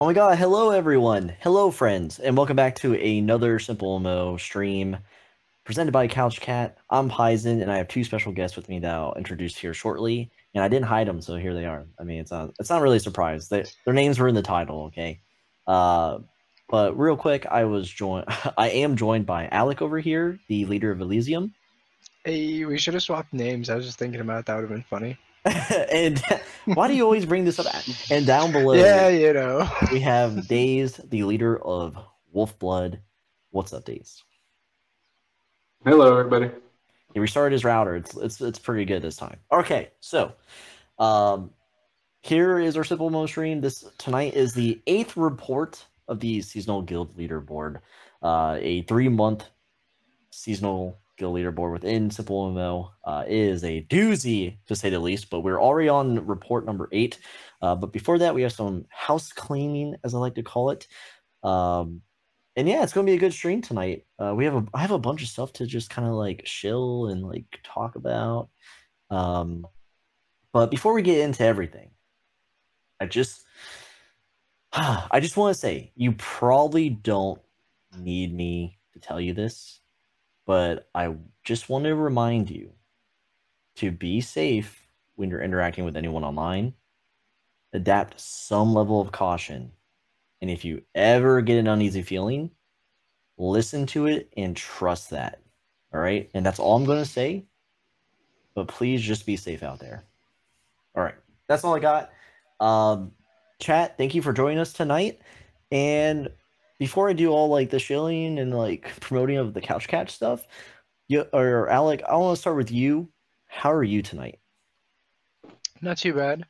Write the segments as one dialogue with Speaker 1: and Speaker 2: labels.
Speaker 1: Oh my god, hello everyone. Hello friends, and welcome back to another Simple Mo stream presented by Couch Cat. I'm Paizen, and I have two special guests with me that I'll introduce here shortly. And I didn't hide them, so here they are. I mean, it's not really a surprise. Their names were in the title, okay? Uh but real quick, I am joined by Alec over here, the leader of Elysium.
Speaker 2: Hey, we should have swapped names. I was just thinking about that would have been funny.
Speaker 1: And why do you always bring this up? And down below
Speaker 2: Yeah, you know.
Speaker 1: we have Daze, the leader of Wolfblood. What's up, Daze?
Speaker 3: Hello, everybody.
Speaker 1: He restarted his router. It's pretty good this time. Okay, so um, here is our simple mo stream. This tonight is the 8th report of the seasonal guild leaderboard. A 3-month seasonal guild leaderboard within Simple MMO is a doozy to say the least. But we're already on report number 8. But before that, we have some house cleaning, as I like to call it. And yeah, it's gonna be a good stream tonight. I have a bunch of stuff to just kind of like chill and like talk about. Um, but before we get into everything, I just I just want to say you probably don't need me to tell you this, but I just want to remind you to be safe when you're interacting with anyone online. Adapt some level of caution, and if you ever get an uneasy feeling, listen to it and trust that. All right. And that's all I'm going to say. But please just be safe out there. All right. That's all I got. Chat, thank you for joining us tonight. And before I do all like the shilling and like promoting of the Couch Catch stuff, or Alec, I want to start with you. How are you tonight?
Speaker 2: Not too bad.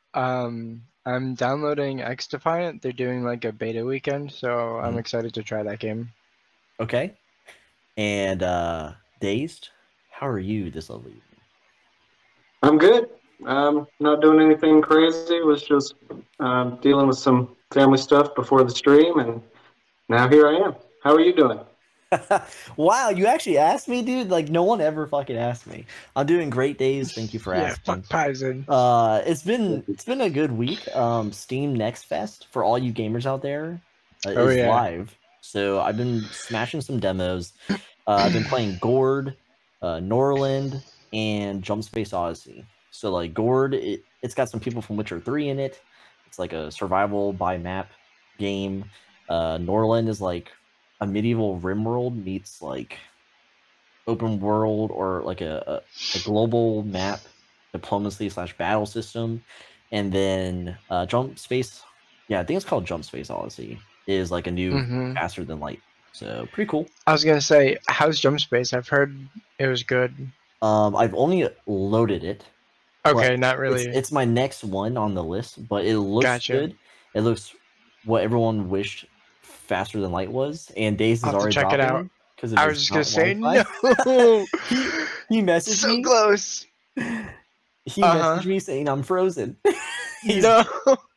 Speaker 2: I'm downloading X Defiant. They're doing like a beta weekend, so I'm excited to try that game.
Speaker 1: Okay. And Dazed, how are you this lovely evening?
Speaker 3: I'm good. Not doing anything crazy. Was just dealing with some family stuff before the stream, and now here I am. How are you doing?
Speaker 1: Wow, you actually asked me, dude. Like no one ever fucking asked me. I'm doing great days. Thank you for
Speaker 2: Yeah,
Speaker 1: asking.
Speaker 2: fuck Paizen.
Speaker 1: It's been a good week. Steam Next Fest for all you gamers out there
Speaker 2: Oh
Speaker 1: is
Speaker 2: yeah.
Speaker 1: live. So I've been smashing some demos. I've been playing Gord, Norland, and Jump Space Odyssey. So like Gord, it's got some people from Witcher 3 in it. It's like a survival by map game. Norland is like a medieval RimWorld meets like open world or like a global map diplomacy slash battle system. And then Jump Space, yeah, I think it's called Jump Space Odyssey, is like a new faster than light. So pretty cool.
Speaker 2: I was gonna say, how's Jump Space? I've heard it was good.
Speaker 1: I've only loaded it.
Speaker 2: Okay,
Speaker 1: But
Speaker 2: not
Speaker 1: it's
Speaker 2: really.
Speaker 1: it's my next one on the list, but it looks
Speaker 2: Gotcha.
Speaker 1: good. It looks what everyone wished faster than light was, and Days
Speaker 2: I'll
Speaker 1: is
Speaker 2: have to
Speaker 1: already
Speaker 2: check it out.
Speaker 1: dropping because of
Speaker 2: I
Speaker 1: his
Speaker 2: was just gonna
Speaker 1: not
Speaker 2: say
Speaker 1: Wi-Fi.
Speaker 2: no.
Speaker 1: He messaged
Speaker 2: So
Speaker 1: me.
Speaker 2: close.
Speaker 1: He messaged me saying I'm frozen. He's
Speaker 2: No.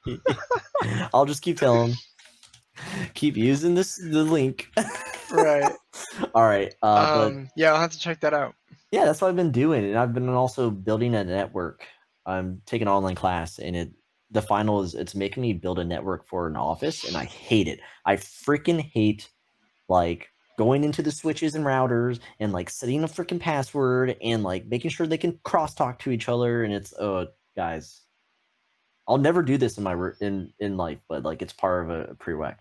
Speaker 1: I'll just keep telling him. Keep using the link.
Speaker 2: Right.
Speaker 1: All right. But
Speaker 2: Yeah, I'll have to check that out.
Speaker 1: yeah, that's what I've been doing, and I've been also building a network. I'm taking an online class, and the final is it's making me build a network for an office, and I hate it. I freaking hate like going into the switches and routers and like setting a freaking password and like making sure they can crosstalk to each other. And it's guys, I'll never do this in in life, but like it's part of a prereq.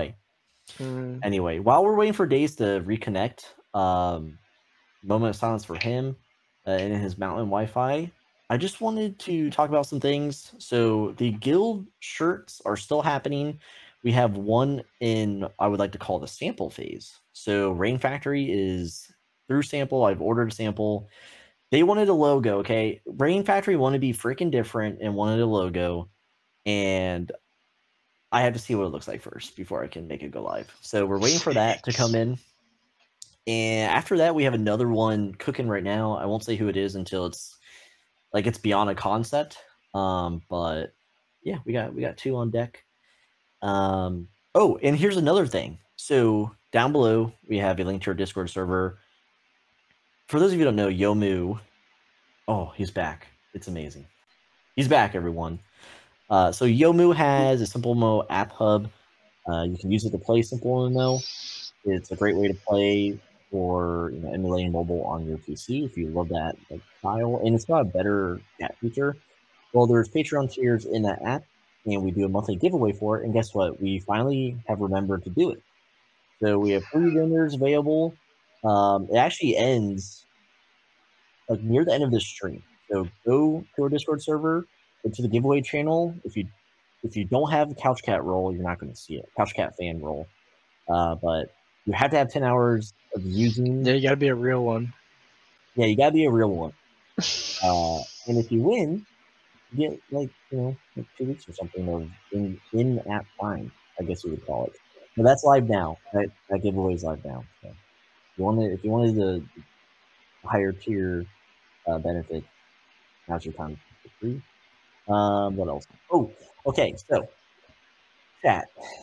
Speaker 1: Anyway, while we're waiting for Days to reconnect, moment of silence for him and his mountain Wi-Fi. I just wanted to talk about some things. So the guild shirts are still happening. We have one in I would like to call the sample phase. So Rain Factory is through sample. I've ordered a sample. They wanted a logo, okay? Rain Factory wanted to be freaking different and wanted a logo, and I have to see what it looks like first before I can make it go live. So we're waiting for that to come in. And after that, we have another one cooking right now. I won't say who it is until it's beyond a concept. But yeah, we got two on deck. Oh, and here's another thing. So down below, we have a link to our Discord server. For those of you who don't know, Yomu, oh, he's back. It's amazing. He's back, everyone. So Yomu has a Simple Mo app hub. You can use it to play Simple Mo. It's a great way to play for emulating mobile on your PC if you love that style, and it's got a better chat feature. Well, there's Patreon tiers in that app, and we do a monthly giveaway for it. And guess what? We finally have remembered to do it. So we have 3 winners available. It actually ends like near the end of this stream. So go to our Discord server, go to the giveaway channel. If you don't have Couch Cat roll, you're not going to see it. Couch Cat fan roll, but you have to have 10 hours of using.
Speaker 2: Yeah, you gotta be a real one.
Speaker 1: Yeah, you gotta be a real one. And if you win, you get like 2 weeks or something of in app time, I guess you would call it. But that's live now. That giveaway is live now. So if you wanted the higher tier benefit, now's your time for free. What else? Oh, okay. So chat.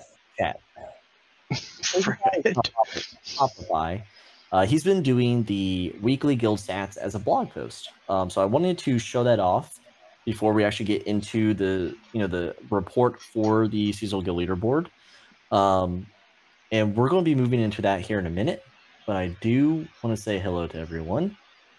Speaker 2: Fred.
Speaker 1: Shopify. He's been doing the weekly guild stats as a blog post. So I wanted to show that off before we actually get into the report for the seasonal guild leaderboard. And we're going to be moving into that here in a minute. But I do want to say hello to everyone.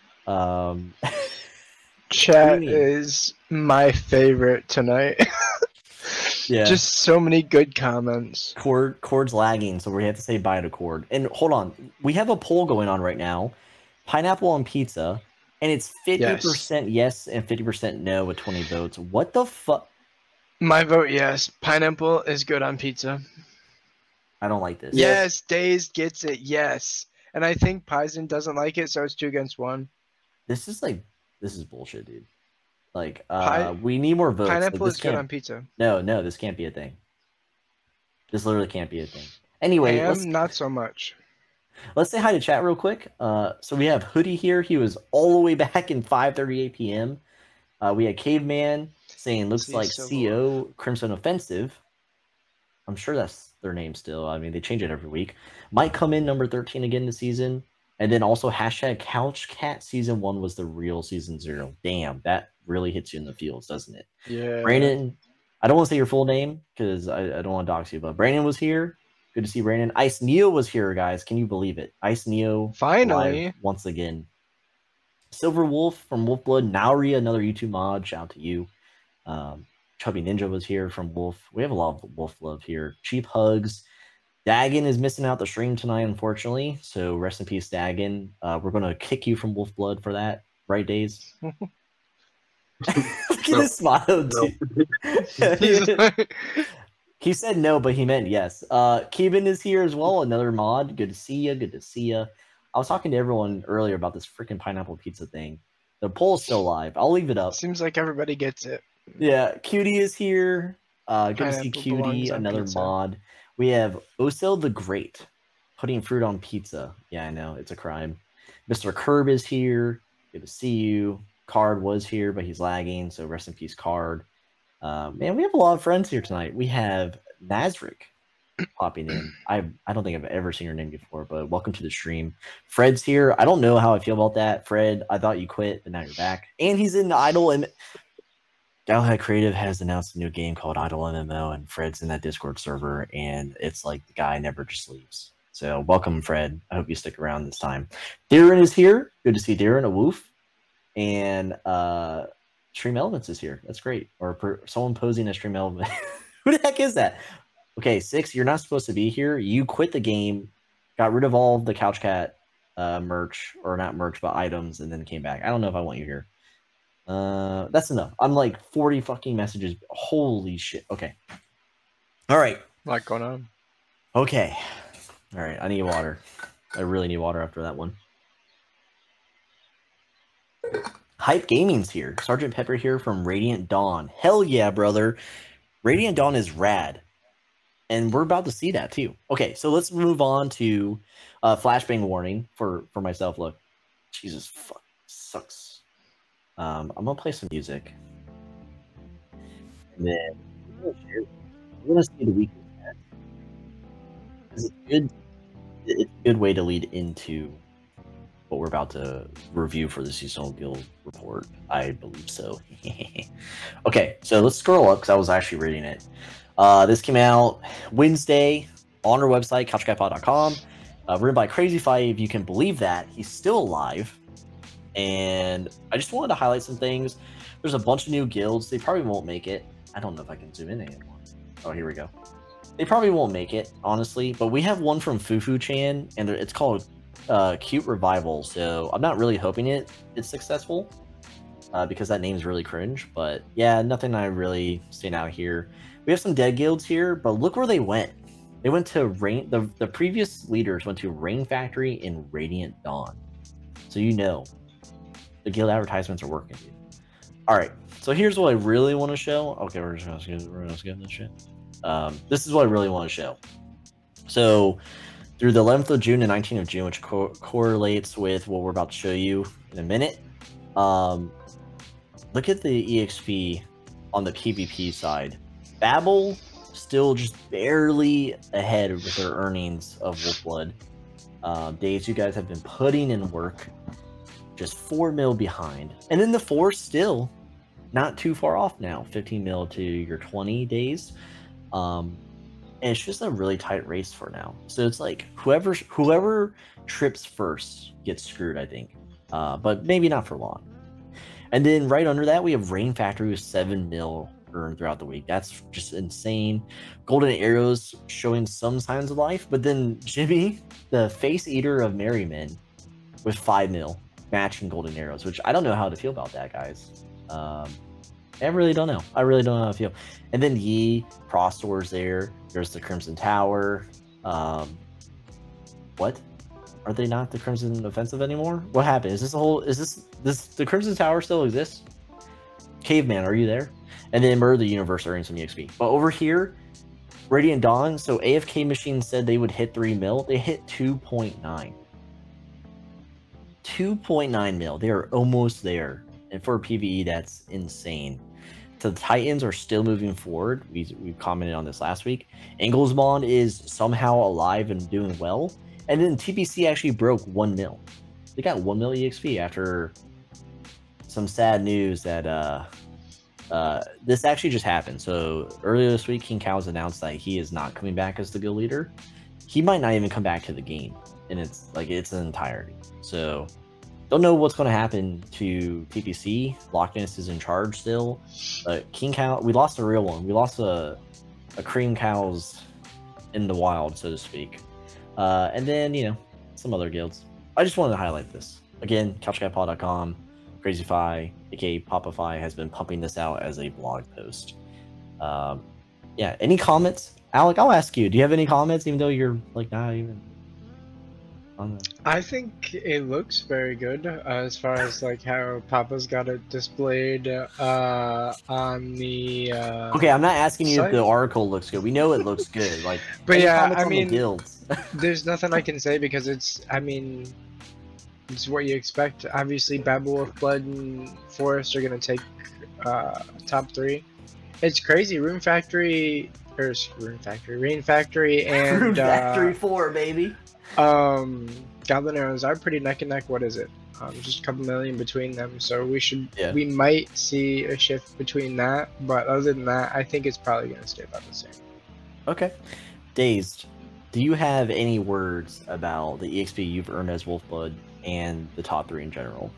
Speaker 2: Chat is my favorite tonight.
Speaker 1: Yeah.
Speaker 2: Just so many good comments.
Speaker 1: Cord's lagging, so we have to say bye to Cord. And hold on, we have a poll going on right now. Pineapple on pizza, and it's 50% yes and 50% no with 20 votes. What the fuck?
Speaker 2: My vote yes. Pineapple is good on pizza.
Speaker 1: I don't like this.
Speaker 2: Yes, Days gets it. Yes, and I think Pison doesn't like it, so it's 2 against 1.
Speaker 1: This is bullshit, dude. Like, we need more votes.
Speaker 2: Pineapple
Speaker 1: like,
Speaker 2: is good on pizza.
Speaker 1: No, this can't be a thing. This literally can't be a thing. Anyway,
Speaker 2: not so much.
Speaker 1: Let's say hi to chat real quick. So we have Hoodie here. He was all the way back in 5:38 p.m. We had Caveman saying looks like CO Crimson Offensive. I'm sure that's their name still. I mean, they change it every week. Might come in number 13 again this season. And then also hashtag Couch Cat season 1 was the real season 0. Damn, that really hits you in the feels, doesn't it?
Speaker 2: Yeah.
Speaker 1: Brandon, I don't want to say your full name because I don't want to dox you, but Brandon was here. Good to see Brandon. Ice Neo was here, guys. Can you believe it? Ice Neo
Speaker 2: finally
Speaker 1: once again. Silver Wolf from Wolfblood. Nauri, another YouTube mod. Shout out to you. Chubby Ninja was here from Wolf. We have a lot of Wolf love here. Cheap Hugs. Dagon is missing out the stream tonight, unfortunately. So rest in peace, Dagon. We're going to kick you from Wolf Blood for that. Right, Days? Look at his smile, dude. He said no, but he meant yes. Keeban is here as well, another mod. Good to see you. I was talking to everyone earlier about this freaking pineapple pizza thing. The poll's still live. I'll leave it up.
Speaker 2: Seems like everybody gets it.
Speaker 1: Yeah, Cutie is here. Good to see Cutie, another mod. We have Osel the Great putting fruit on pizza. Yeah, I know. It's a crime. Mr. Curb is here. Good to see you. Card was here, but he's lagging, so rest in peace, Card. Man, we have a lot of friends here tonight. We have Nazrick popping in. I don't think I've ever seen your name before, but welcome to the stream. Fred's here. I don't know how I feel about that. Fred, I thought you quit, but now you're back. And he's in Idle, and Galahad Creative has announced a new game called Idle MMO, and Fred's in that Discord server, and it's like the guy never just leaves. So welcome, Fred. I hope you stick around this time. Darren is here. Good to see Darren, a woof. And Stream Elements is here. That's great. Or someone posing as Stream Element. Who the heck is that? Okay, 6, you're not supposed to be here. You quit the game, got rid of all of the Couch Cat merch, or not merch, but items, and then came back. I don't know if I want you here. That's enough. I'm like 40 fucking messages. Holy shit. Okay. All right.
Speaker 2: A lot going on.
Speaker 1: Okay. All right. I need water. I really need water after that one. Hype Gaming's here. Sergeant Pepper here from Radiant Dawn. Hell yeah, brother. Radiant Dawn is rad. And we're about to see that too. Okay, so let's move on to flashbang warning for myself. Look. Jesus, fuck. Sucks. I'm gonna play some music, and then we're gonna see the weekly stats. It's a good way to lead into what we're about to review for the seasonal guild report. I believe so. Okay, so let's scroll up because I was actually reading it. This came out Wednesday on our website, couchguypod.com. Written by Crazy Five, if you can believe that. He's still alive. And I just wanted to highlight some things. There's a bunch of new guilds. They probably won't make it. I don't know if I can zoom in anymore. Oh, here we go. They probably won't make it, honestly. But we have one from Fufu-chan, and it's called Cute Revival. So I'm not really hoping it's successful because that name's really cringe. But yeah, nothing I really stand out here. We have some dead guilds here, but look where they went. They went to Rain. The previous leaders went to Rain Factory and Radiant Dawn. So you know, the guild advertisements are working. All right, so here's what I really want to show. Okay, we're just gonna skip this shit. This is what I really want to show. So through the 11th of June and 19th of June, which correlates with what we're about to show you in a minute. Look at the EXP on the PvP side. Babel still just barely ahead with their earnings of Wolfblood. Days, you guys have been putting in work, just 4 mil behind. And then the Force still not too far off now, 15 mil to your 20 days. And it's just a really tight race for now. So it's like whoever trips first gets screwed, I think. But maybe not for long. And then right under that, we have Rain Factory with 7 mil earned throughout the week. That's just insane. Golden Arrows showing some signs of life, but then Jimmy, the face eater of Merrymen, with 5 mil matching Golden Arrows, which I don't know how to feel about that, guys. I really don't know. I really don't know how to feel. And then Yi, Prostor's there. There's the Crimson Tower. What? Are they not the Crimson Offensive anymore? What happened? Is this the Crimson Tower still exists? Caveman, are you there? And then Murder the Universe earning some EXP. But over here, Radiant Dawn, so AFK Machine said they would hit 3 mil. They hit 2.9. 2.9 mil. They are almost there. And for PvE, that's insane. So the Titans are still moving forward. We commented on this last week. Engelsmond is somehow alive and doing well. And then TPC actually broke 1 mil. They got 1 mil EXP after some sad news that this actually just happened. So earlier this week, King Cows announced that he is not coming back as the guild leader. He might not even come back to the game in its entirety. So don't know what's going to happen to TPC. Lockness is in charge still. But King Cow, we lost a real one. We lost a cream cows in the wild, so to speak. And then, you know, some other guilds. I just wanted to highlight this. Again, couchguypaw.com, Crazyfy, aka Popify, has been pumping this out as a blog post. Yeah, any comments? Alec, I'll ask you. Do you have any comments, even though you're, like, not even on the...
Speaker 2: I think it looks very good as far as, like, how Papa's got it displayed on the
Speaker 1: Okay, I'm not asking you
Speaker 2: site.
Speaker 1: if the article looks good. We know it looks good. Like,
Speaker 2: But
Speaker 1: any
Speaker 2: yeah,
Speaker 1: comments
Speaker 2: I
Speaker 1: on the
Speaker 2: mean,
Speaker 1: guilds?
Speaker 2: there's nothing I can say because it's what you expect. Obviously, Babel, Wolfblood, and Forest are going to take top 3. It's crazy. Rain Factory, and
Speaker 1: Rune Factory 4, baby.
Speaker 2: Goblin Arrows are pretty neck and neck. What is it? Just a couple million between them. So we might see a shift between that. But other than that, I think it's probably going to stay about the same.
Speaker 1: Okay. Dazed, do you have any words about the EXP you've earned as Wolfblood and the top 3 in general?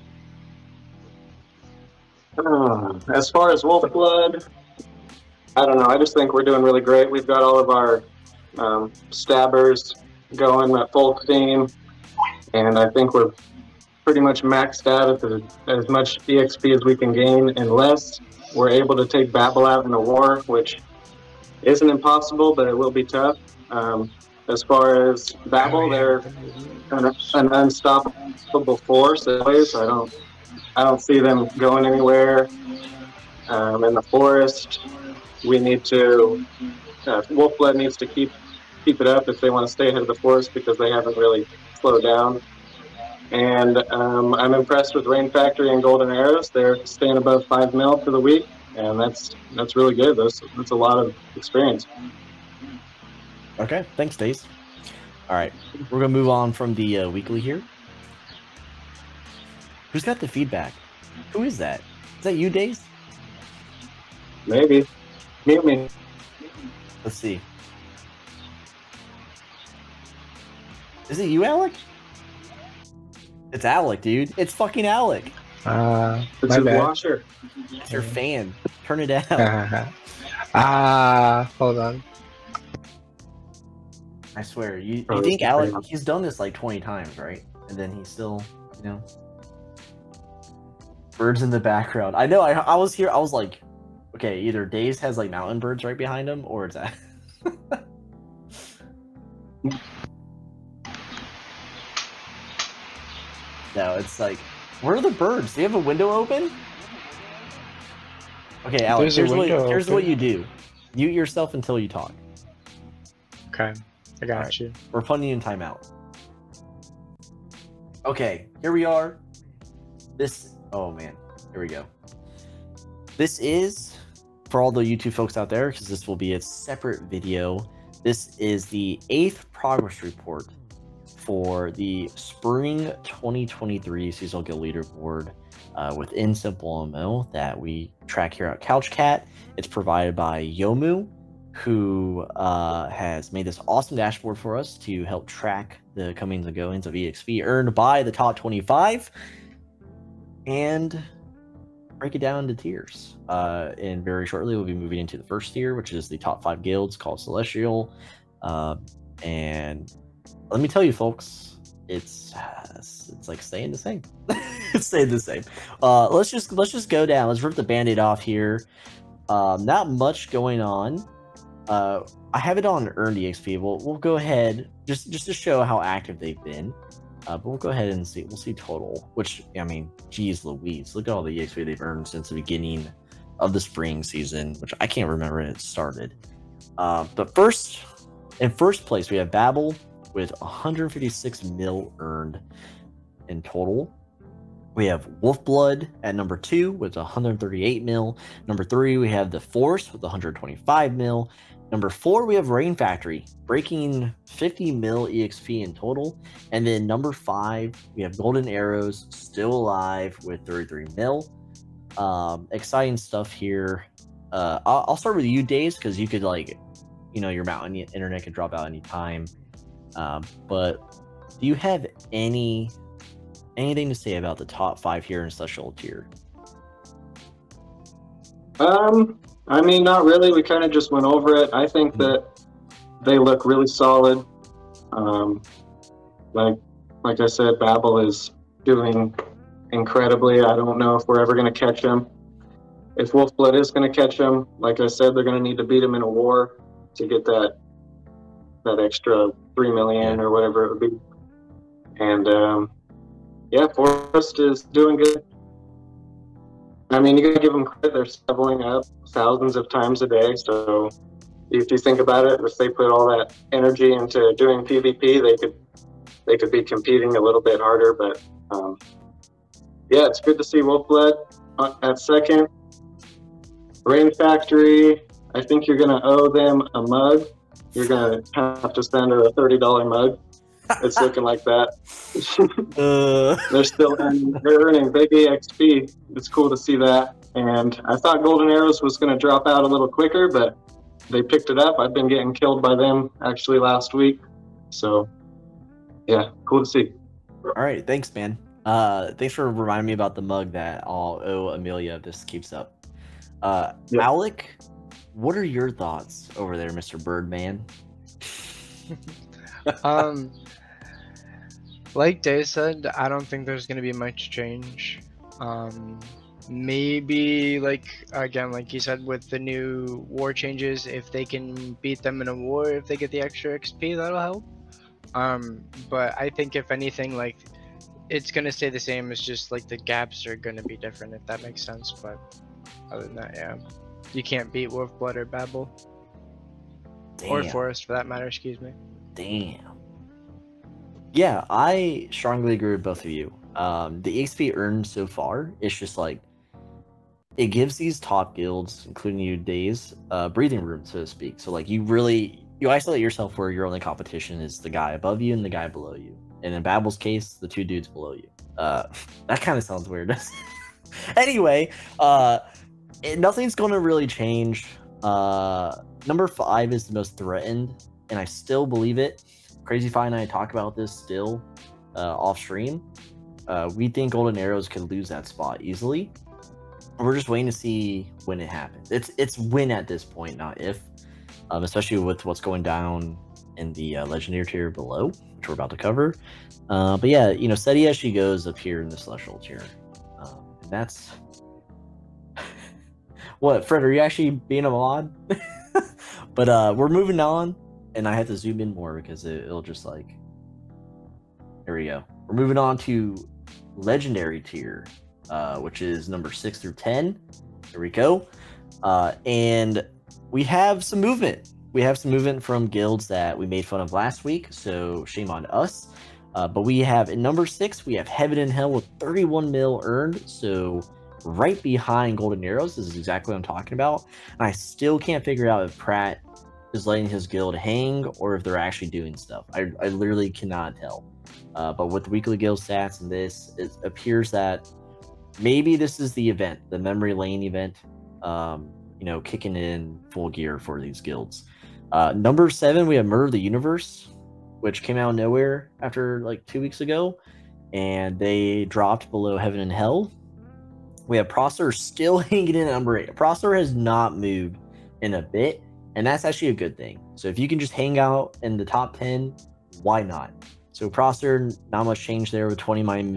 Speaker 3: As far as Wolfblood, I don't know. I just think we're doing really great. We've got all of our stabbers going at full steam, and I think we're pretty much maxed out at as much EXP as we can gain, unless we're able to take Babel out in a war, which isn't impossible, but it will be tough. As far as Babel, they're an unstoppable force. So I don't see them going anywhere. In the Forest, we need to. Wolfblood needs to keep it up if they want to stay ahead of the Forest because they haven't really slowed down. And I'm impressed with Rain Factory and Golden Arrows. They're staying above 5 mil for the week, and that's really good. That's a lot of experience.
Speaker 1: Okay, thanks, Daze. All right, we're gonna move on from the weekly here. Who's got the feedback? Who is that? Is that you, Daze?
Speaker 3: Maybe. Mute me.
Speaker 1: Let's see. Is it you, Alec? It's Alec, dude. It's fucking Alec.
Speaker 3: It's
Speaker 2: My
Speaker 3: his
Speaker 2: bad.
Speaker 3: washer.
Speaker 1: It's your fan. Turn it down.
Speaker 2: Hold on.
Speaker 1: I swear. You
Speaker 3: Oh,
Speaker 1: think
Speaker 3: it's
Speaker 1: Alec,
Speaker 3: pretty-
Speaker 1: he's done this like 20 times, right? And then he's still, you know. Birds in the background. I know, I was here, I was like, okay, either Daze has like mountain birds right behind him, or it's that. No, it's like, where are the birds? Do you have a window open? Okay, Alex,
Speaker 2: There's a window
Speaker 1: here's what
Speaker 2: open.
Speaker 1: you do. Mute yourself until you talk.
Speaker 2: Okay, I got
Speaker 1: Alright.
Speaker 2: you.
Speaker 1: We're putting you in timeout. Okay, here we are. Oh man, here we go. This is, for all the YouTube folks out there, because this will be a separate video, this is the 8th progress report for the Spring 2023 Seasonal Guild Leaderboard within Simple MMO that we track here at CouchCat. It's provided by Yomu, who has made this awesome dashboard for us to help track the comings and goings of EXP earned by the top 25 and break it down into tiers. And very shortly, we'll be moving into the first tier, which is the top 5 guilds called Celestial. And let me tell you, folks, it's like staying the same. It's staying the same. Let's just go down. Let's rip the band-aid off here. Not much going on. I have it on earned EXP. We'll go ahead just to show how active they've been. But we'll go ahead and see. We'll see total. Which, I mean, geez Louise, look at all the EXP they've earned since the beginning of the spring season, which I can't remember when it started. But first, in first place, we have Babel with 156 mil earned in total. We have Wolfblood at number 2 with 138 mil. Number 3, we have The Force with 125 mil. Number 4, we have Rain Factory breaking 50 mil EXP in total. And then number 5, we have Golden Arrows still alive with 33 mil. Exciting stuff here. I'll start with you, Daze, because you could, like, you know, your mountain internet could drop out anytime. But do you have anything to say about the top 5 here in Celestial tier?
Speaker 3: I mean, not really. We kind of just went over it. I think that they look really solid. Like I said, Babel is doing incredibly. I don't know if we're ever going to catch him. If Wolfblood is going to catch him, like I said, they're going to need to beat him in a war to get that extra 3 million or whatever it would be. And yeah, Forest is doing good. I mean, you gotta give them credit. They're leveling up thousands of times a day. So if you think about it, if they put all that energy into doing PvP, they could be competing a little bit harder. But yeah, it's good to see Wolfblood at second. Rain Factory, I think you're gonna owe them a mug. You're gonna have to send her a $30 mug. It's looking like that. They're earning big EXP. It's cool to see that. And I thought Golden Arrows was going to drop out a little quicker, but they picked it up. I've been getting killed by them actually last week. So yeah, cool to see.
Speaker 1: All right, thanks, man. Thanks for reminding me about the mug that I'll owe Amelia if this keeps up.
Speaker 3: Yeah.
Speaker 1: Alec, what are your thoughts over there, Mr. Birdman?
Speaker 2: Like Dave said, I don't think there's gonna be much change. Maybe like again, like you said, with the new war changes, if they can beat them in a war, if they get the extra XP, that'll help. But I think if anything, like it's gonna stay the same. It's just like the gaps are gonna be different, if that makes sense. But other than that, yeah, you can't beat Wolfblood or Babel or
Speaker 1: Damn.
Speaker 2: Forest for that matter. Excuse me.
Speaker 1: Damn. Yeah, I strongly agree with both of you. The XP earned so far, it's just like, it gives these top guilds, including you, Daze, breathing room, so to speak. So like, you isolate yourself where your only competition is the guy above you and the guy below you. And in Babel's case, the 2 dudes below you. That kind of sounds weird. Anyway, nothing's going to really change. Number 5 is the most threatened, and I still believe it. Crazy Fi and I talk about this still off stream. We think Golden Arrows could lose that spot easily. We're just waiting to see when it happens. It's when at this point, not if. Especially with what's going down in the Legendary tier below, which we're about to cover. But yeah, steady as she goes up here in the Celestial tier. And that's... What, Fred, are you actually being a mod? But we're moving on, and I have to zoom in more because it'll just like... There we go. We're moving on to Legendary tier, which is number 6 through 10. There we go. And we have some movement. We have some movement from guilds that we made fun of last week, so shame on us. But we have, in number 6, we have Heaven and Hell with 31 mil earned, so right behind Golden Arrows. This is exactly what I'm talking about. And I still can't figure out if Pratt is letting his guild hang or if they're actually doing stuff. I literally cannot tell. But with weekly guild stats and this, it appears that maybe this is the event, the Memory Lane event, kicking in full gear for these guilds. Number 7, we have Murder of the Universe, which came out of nowhere after like 2 weeks ago, and they dropped below Heaven and Hell. We have Prosser still hanging in at number 8. Prosser has not moved in a bit, and that's actually a good thing. So if you can just hang out in the top 10, why not? So Prosser, not much change there with 29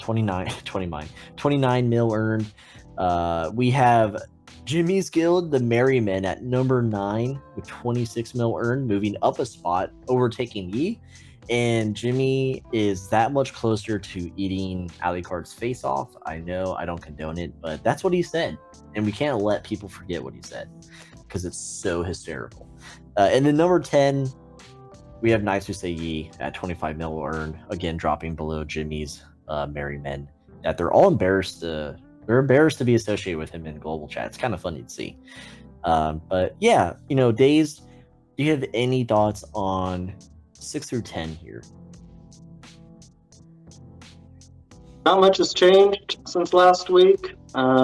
Speaker 1: mil earned. We have Jimmy's Guild, the Merry Men, at number 9 with 26 mil earned, moving up a spot, overtaking Yi. And Jimmy is that much closer to eating Alucard's face off. I know I don't condone it, but that's what he said. And we can't let people forget what he said because it's so hysterical. And then number 10, we have Knights Who Say Yi at 25 mil earned, again dropping below Jimmy's Merry Men. That they're all embarrassed to be associated with him in global chat. It's kind of funny to see. But yeah, Days, do you have any thoughts on 6 through 10 here?
Speaker 3: Not much has changed since last week.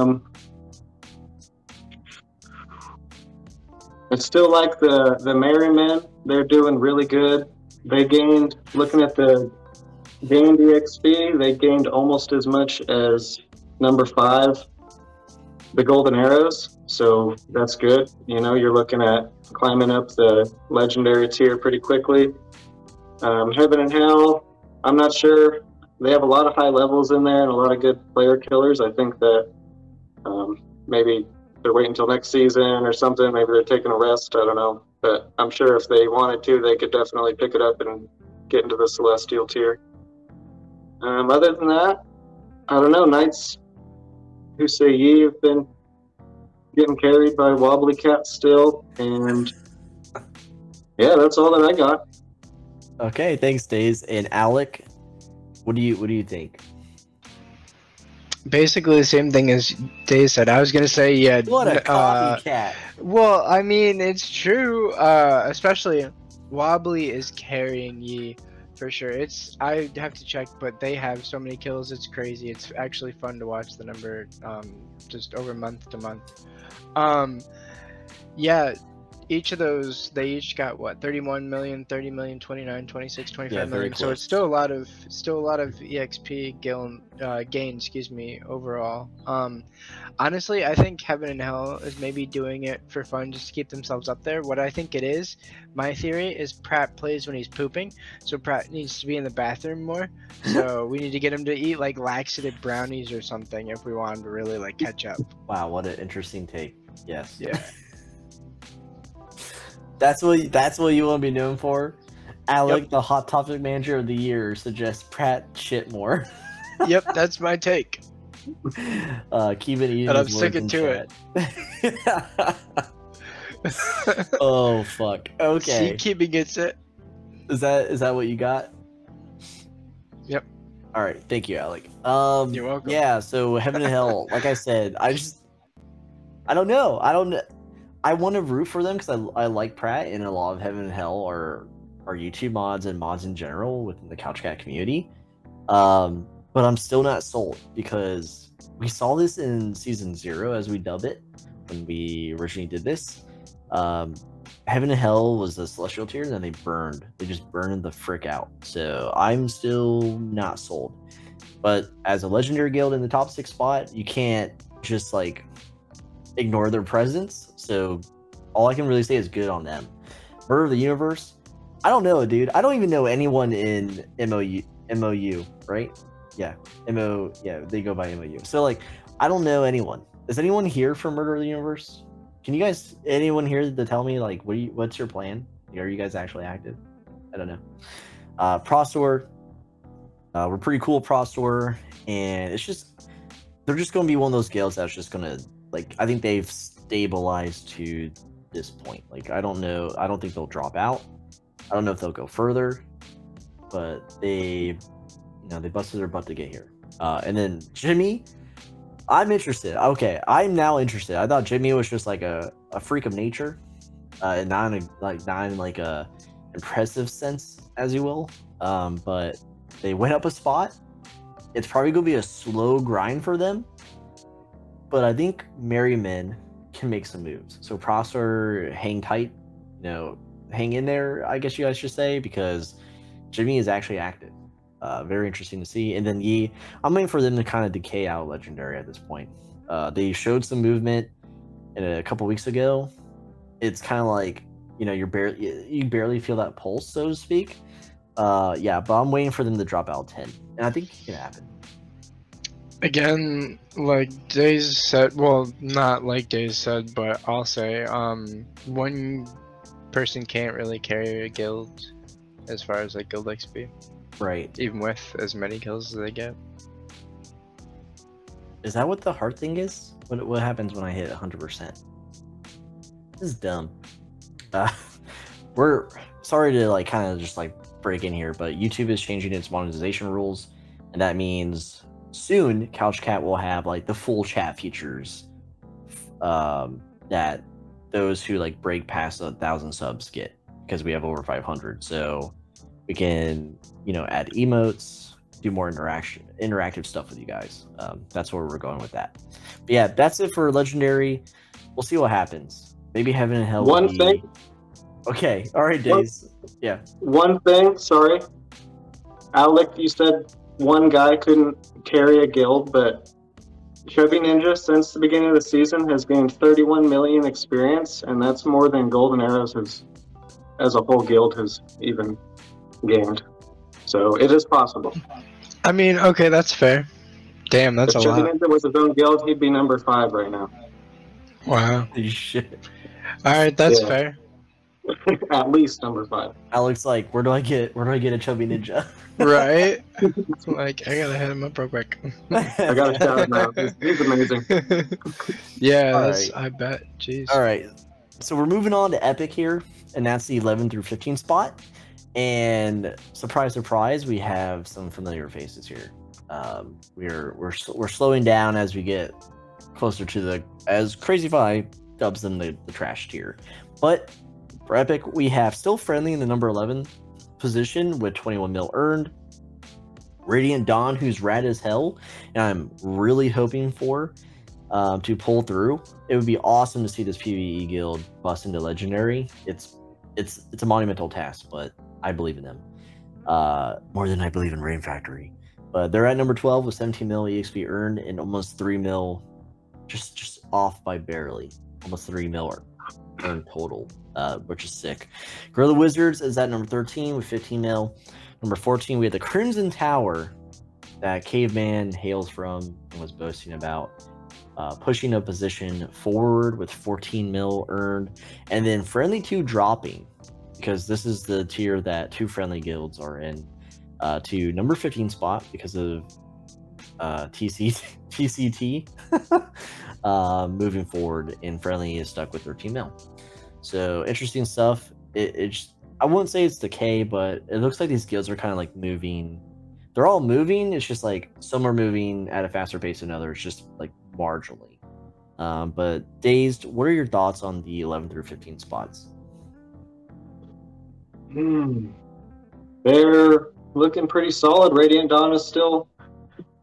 Speaker 3: It's still like the Merry Men. They're doing really good. They gained, looking at the gained EXP, they gained almost as much as number 5, the Golden Arrows. So that's good. You're looking at climbing up the Legendary tier pretty quickly. Heaven and Hell, I'm not sure. They have a lot of high levels in there and a lot of good player killers. I think that maybe they're waiting until next season or something. Maybe they're taking a rest. I don't know. But I'm sure if they wanted to, they could definitely pick it up and get into the Celestial tier. Other than that, I don't know. Knights Who Say Ye have been getting carried by Wobbly Cat still. And yeah, that's all that I got.
Speaker 1: Okay, thanks, Days. And Alec, what do you think?
Speaker 2: Basically the same thing as Days said. I was gonna say, yeah.
Speaker 1: What a copycat.
Speaker 2: Well, I mean, it's true. Especially Wobbly is carrying Yi for sure. I have to check, but they have so many kills. It's crazy. It's actually fun to watch the number just over month to month. Yeah. Each of those, they each got what, 31 million, 30 million, 29, 26, 25 million. So it's still a lot of EXP gain, overall. Honestly, I think Heaven and Hell is maybe doing it for fun just to keep themselves up there. What I think it is, my theory is Pratt plays when he's pooping, so Pratt needs to be in the bathroom more. So we need to get him to eat like laxative brownies or something if we want him to really like catch up.
Speaker 1: Wow, what an interesting take. Yes.
Speaker 2: Yeah.
Speaker 1: That's what you want to be known for? Alec, yep. The Hot Topic Manager of the Year, suggests Pratt shit more.
Speaker 2: Yep, that's my take.
Speaker 1: Keep it easy.
Speaker 2: And I'm sticking to it.
Speaker 1: Oh fuck. Okay.
Speaker 2: See, keeping it set.
Speaker 1: Is that what you got?
Speaker 2: Yep.
Speaker 1: All right. Thank you, Alec.
Speaker 2: You're welcome.
Speaker 1: Yeah. So Heaven and Hell, like I said, I don't know. I want to root for them because I like Pratt, and a lot of Heaven and Hell are YouTube mods and mods in general within the Couch Cat community. But but I'm still not sold because we saw this in season 0, as we dub it, when we originally did this. Heaven and Hell was the celestial tier, and then they burned. They just burned the frick out. So I'm still not sold. But as a legendary guild in the top 6 spot, you can't just like ignore their presence. So all I can really say is good on them. Murder of the Universe. I don't know, dude. I don't even know anyone in MOU, right? Yeah, yeah, they go by MOU. So like, I don't know anyone. Is anyone here for Murder of the Universe? Can you guys, anyone here to tell me like, what's your plan? Are you guys actually active? I don't know. Prostor, we're pretty cool, Prostor, and it's just, they're just going to be one of those guilds that's just going to, like, I think they've stabilized to this point. Like, I don't know, I don't think they'll drop out. I don't know if they'll go further, but they busted their butt to get here. And then Jimmy, I'm interested. Okay, I'm now interested. I thought Jimmy was just like a freak of nature, and not in like a impressive sense, as you will. But they went up a spot. It's probably gonna be a slow grind for them, but I think Merryman can make some moves. So Prosper, hang tight, hang in there, I guess you guys should say, because Jimmy is actually active. Very interesting to see. And then Yi, I'm waiting for them to kind of decay out legendary at this point. They showed some movement a couple weeks ago. It's kind of like, you barely feel that pulse, so to speak. Yeah, but I'm waiting for them to drop out 10, and I think it can happen.
Speaker 2: Again, like Days said, well, not like Days said, but I'll say, one person can't really carry a guild as far as like guild XP.
Speaker 1: Right.
Speaker 2: Even with as many kills as they get.
Speaker 1: Is that what the heart thing is? What happens when I hit 100%? This is dumb. We're sorry to like kind of just like break in here, but YouTube is changing its monetization rules, and that means soon Couch Cat will have like the full chat features that those who like break past 1,000 subs get, because we have over 500. So we can, add emotes, do more interactive stuff with you guys. That's where we're going with that. But yeah, that's it for Legendary. We'll see what happens. Maybe Heaven and Hell.
Speaker 3: One thing.
Speaker 1: Okay. All right, Days. Yeah.
Speaker 3: One thing. Sorry, Alec. You said one guy couldn't carry a guild, but Chubby Ninja, since the beginning of the season, has gained 31 million experience, and that's more than Golden Arrows has, as a whole guild, has even gained. So it is possible.
Speaker 2: I mean, okay, that's fair. Damn, that's
Speaker 3: if
Speaker 2: a lot.
Speaker 3: Chubby Ninja was his own guild, he'd be number 5 right now.
Speaker 2: Wow.
Speaker 1: Holy shit.
Speaker 2: Alright, that's fair.
Speaker 3: At least number 5.
Speaker 1: Alex, like, where do I get a Chubby Ninja?
Speaker 2: Right? Like, I gotta hit him up real quick.
Speaker 3: I gotta shout him out. He's amazing.
Speaker 2: Yeah,
Speaker 1: All
Speaker 2: that's,
Speaker 1: right.
Speaker 2: I bet. Jeez.
Speaker 1: All right. So we're moving on to Epic here, and that's the 11 through 15 spot. And surprise, surprise, we have some familiar faces here. We're slowing down as we get closer to as Crazyfy dubs them the trash tier. But for Epic, we have still Friendly in the number 11 position with 21 mil earned. Radiant Dawn, who's rad as hell, and I'm really hoping for to pull through. It would be awesome to see this PvE guild bust into Legendary. It's a monumental task, but I believe in them more than I believe in Rain Factory. But they're at number 12 with 17 mil EXP earned and almost 3 mil, just off by barely, almost 3 mil earned total, which is sick. Gorilla Wizards is at number 13 with 15 mil. Number 14, we have the Crimson Tower that Caveman hails from and was boasting about, pushing a position forward with 14 mil earned, and then Friendly 2 dropping, because this is the tier that 2 friendly guilds are in, to number 15 spot because of TCT. Moving forward, and Friendly is stuck with 13 mil. So interesting stuff. I wouldn't say it's decay, but it looks like these guilds are kind of like moving. They're all moving. It's just like some are moving at a faster pace than others, just like marginally. But Dazed, what are your thoughts on the 11 through 15 spots?
Speaker 3: They're looking pretty solid. Radiant Dawn is still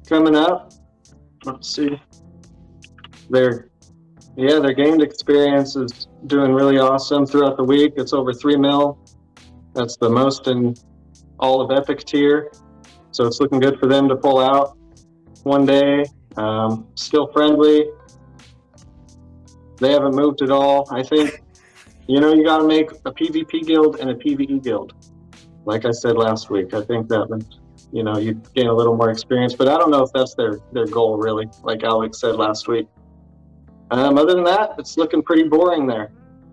Speaker 3: coming up. Let's see. Their gamed experience is doing really awesome throughout the week. It's over 3 mil. That's the most in all of Epic tier. So it's looking good for them to pull out one day. Still friendly. They haven't moved at all. I think, you got to make a PvP guild and a PvE guild. Like I said last week, I think that would, you gain a little more experience. But I don't know if that's their goal, really, like Alex said last week. Other than that, it's looking pretty boring there.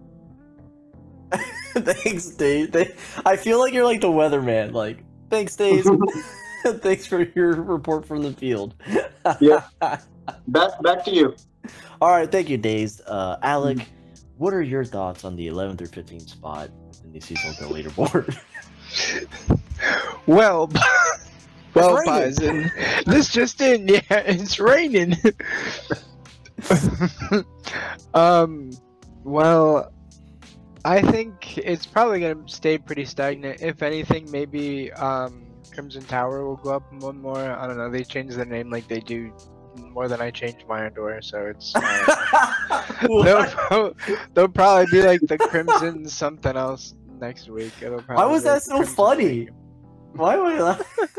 Speaker 1: Thanks, Dave. I feel like you're like the weatherman. Like, thanks, Dave. Thanks for your report from the field.
Speaker 3: Yeah. Back to you.
Speaker 1: All right, thank you, Daze. Alec, what are your thoughts on the 11th or 15th spot in the seasonal Guild leaderboard?
Speaker 2: Well,
Speaker 1: raining.
Speaker 2: Bison, this just in. Yeah, it's raining. Well, I think it's probably gonna stay pretty stagnant. If anything, maybe Crimson Tower will go up one more. I don't know. They changed their name like they do more than I changed my door, so it's. They'll probably be like the Crimson something else next week.
Speaker 1: Why was that so funny? Why would I?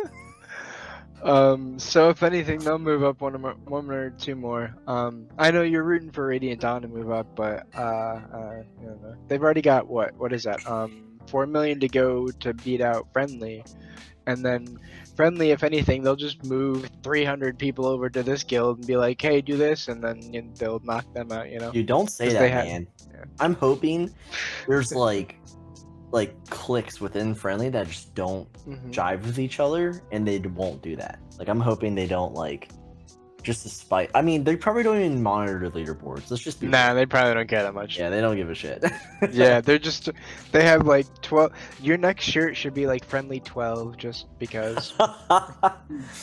Speaker 2: So if anything, they'll move up one or two more. I know you're rooting for Radiant Dawn to move up, but they've already got what is that? 4 million to go to beat out Friendly, and then Friendly, if anything, they'll just move 300 people over to this guild and be like, "Hey, do this," and then they'll knock them out.
Speaker 1: You don't say that, man. Yeah. I'm hoping there's like cliques within Friendly that just don't jive with each other, and they won't do that. Like, I'm hoping they don't just to spite. I mean, they probably don't even monitor the leaderboards. Let's just be
Speaker 2: they probably don't care that much.
Speaker 1: Yeah, they don't give a shit.
Speaker 2: Yeah, they have like 12. Your next shirt should be like Friendly 12, just because.
Speaker 1: I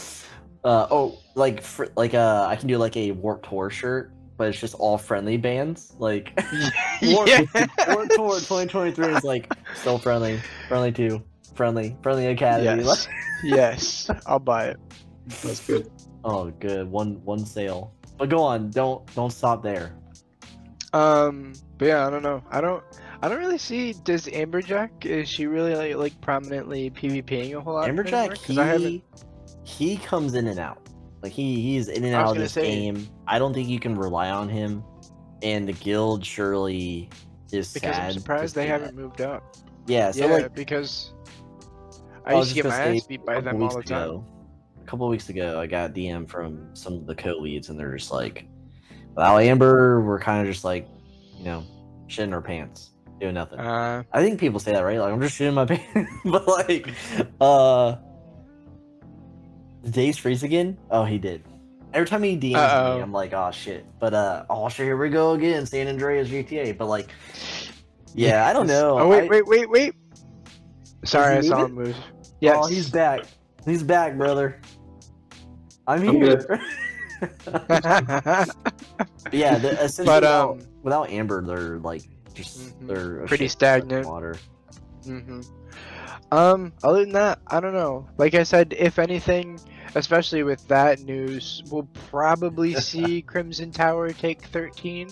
Speaker 1: can do like a Warped Tour shirt, but it's just all Friendly bands. Like, Warped Tour 2023 is like still Friendly, Friendly 2, Friendly Academy.
Speaker 2: Yes, yes, I'll buy it.
Speaker 3: That's good.
Speaker 1: Oh, good. One sale. But go on. Don't stop there.
Speaker 2: But yeah, I don't know. I don't really see. Does Amberjack? Is she really like prominently PvPing a whole lot?
Speaker 1: Amberjack, he comes in and out. Like he's in and out of this game. I don't think you can rely on him. And the guild surely is
Speaker 2: because
Speaker 1: sad.
Speaker 2: I'm surprised they haven't moved up.
Speaker 1: Yeah. So
Speaker 2: because I used to get my ass beat by them all the time.
Speaker 1: A couple weeks ago, I got a DM from some of the co-leads, and they're just like, without Amber, we're kind of just like, shitting our pants, doing nothing. I think people say that, right? Like, I'm just shitting my pants. But like, did Daze freeze again? Oh, he did. Every time he DMs me, I'm like, oh shit. But oh shit, here we go again, San Andreas GTA. But like, yeah, I don't know.
Speaker 2: Oh wait. Sorry, I saw him move.
Speaker 1: Yes. Oh, he's back. He's back, brother. I'm here. Yeah, essentially, without Amber, they're like they're
Speaker 2: pretty stagnant.
Speaker 1: Water.
Speaker 2: Other than that, I don't know. Like I said, if anything, especially with that news, we'll probably see Crimson Tower take 13.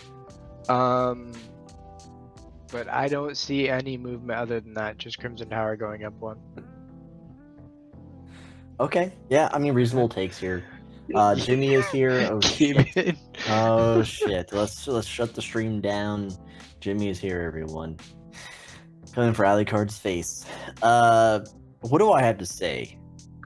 Speaker 2: But I don't see any movement other than that. Just Crimson Tower going up one.
Speaker 1: Okay. Yeah, I mean, reasonable takes here. Jimmy is here. Oh shit. Oh shit. Let's shut the stream down. Jimmy is here, everyone. Coming for Alucard's face. What do I have to say?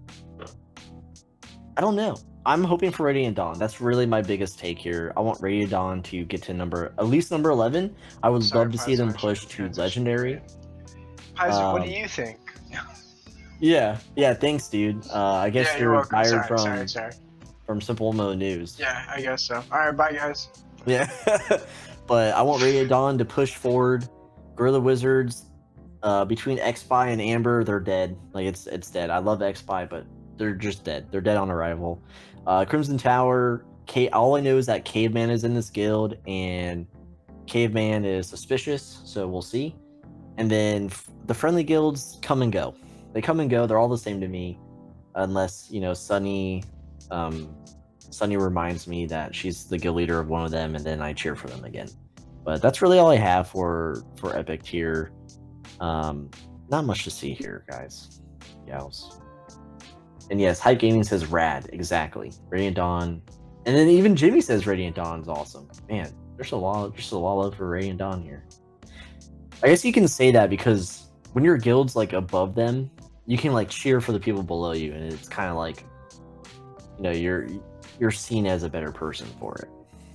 Speaker 1: I don't know. I'm hoping for Radiant Dawn. That's really my biggest take here. I want Radiant Dawn to get to at least number 11. I would love to see them push to Legendary.
Speaker 2: Paizo, what do you think?
Speaker 1: Yeah, thanks, dude. I guess you're tired from Simple Mo News.
Speaker 2: Yeah, I guess so. Alright, bye, guys.
Speaker 1: Yeah. But I want Radiant Dawn to push forward. Guerrilla Wizards, between X-Spy and Amber, they're dead. Like, it's dead. I love X-Spy, but they're just dead. They're dead on arrival. Crimson Tower, all I know is that Caveman is in this guild, and Caveman is suspicious, so we'll see. And then the friendly guilds come and go. They come and go. They're all the same to me, unless Sunny Sunny reminds me that she's the guild leader of one of them, and then I cheer for them again. But that's really all I have for Epic tier. Not much to see here, guys. Gals. And yes, Hype Gaming says rad, exactly. Radiant Dawn. And then even Jimmy says Radiant Dawn is awesome. Man, there's a lot of love for Radiant Dawn here. I guess you can say that because when your guild's like above them, you can like cheer for the people below you, and it's kind of like, you know, you're seen as a better person for it.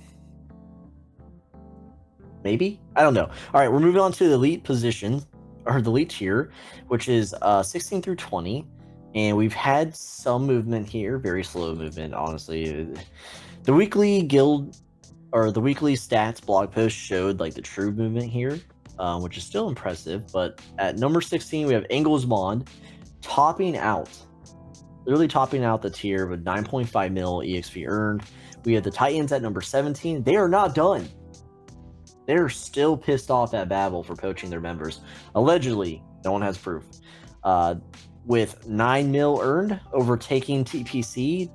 Speaker 1: Maybe? I don't know. All right, we're moving on to the elite position, or the elite tier, which is 16 through 20. And we've had some movement here, very slow movement, honestly. The weekly guild, or the weekly stats blog post showed like the true movement here, which is still impressive. But at number 16, we have Engelsmond topping out, literally topping out the tier with 9.5 mil EXP earned. We have the Titans at number 17. They are not done. They're still pissed off at Babel for poaching their members. Allegedly, no one has proof. With 9 mil earned, overtaking TPC,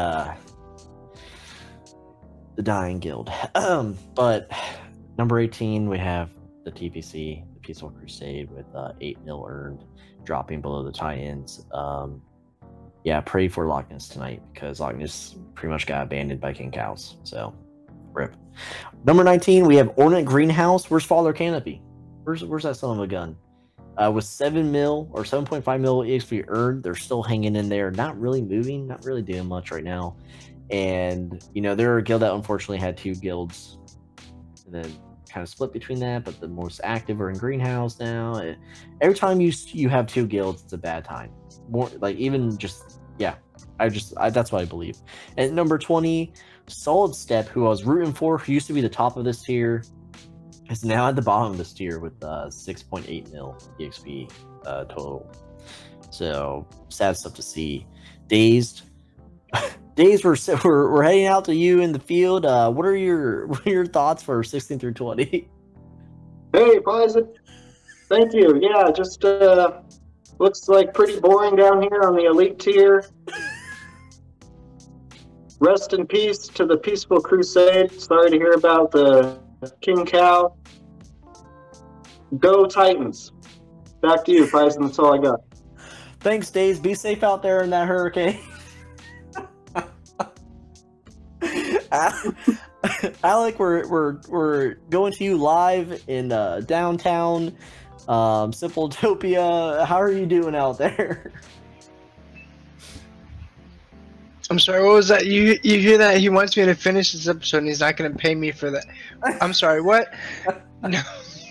Speaker 1: the dying guild. But number 18, we have the TPC, the Peaceful Crusade, with 8 mil earned, dropping below the Titans. Yeah, pray for Loch Ness tonight, because Loch Ness pretty much got abandoned by King Cows. So, rip. Number 19, we have Ornate Greenhouse. Where's Father Canopy? Where's that son of a gun? With 7 mil or 7.5 mil EXP earned, they're still hanging in there, not really moving, not really doing much right now. And, you know, they're a guild that unfortunately had 2 guilds and then kind of split between that, but the most active are in Greenhouse now. Every time you have 2 guilds, it's a bad time. More like even just, yeah, that's what I believe. And number 20, Solid Step, who I was rooting for, who used to be the top of this tier, is now at the bottom of this tier with 6.8 mil EXP total. So sad stuff to see. Dazed, we're heading out to you in the field. What are your thoughts for 16 through 20?
Speaker 3: Hey, Poison. Thank you. Yeah, just looks like pretty boring down here on the elite tier. Rest in peace to the Peaceful Crusade. Sorry to hear about the King Cow. Go Titans. Back to you, Poison. That's all I got.
Speaker 1: Thanks, Daze. Be safe out there in that hurricane. Alec, we're going to you live in downtown Simpletopia. How are you doing out there?
Speaker 2: I'm sorry, what was that? You hear that? He wants me to finish this episode and he's not going to pay me for that. I'm sorry, what? No.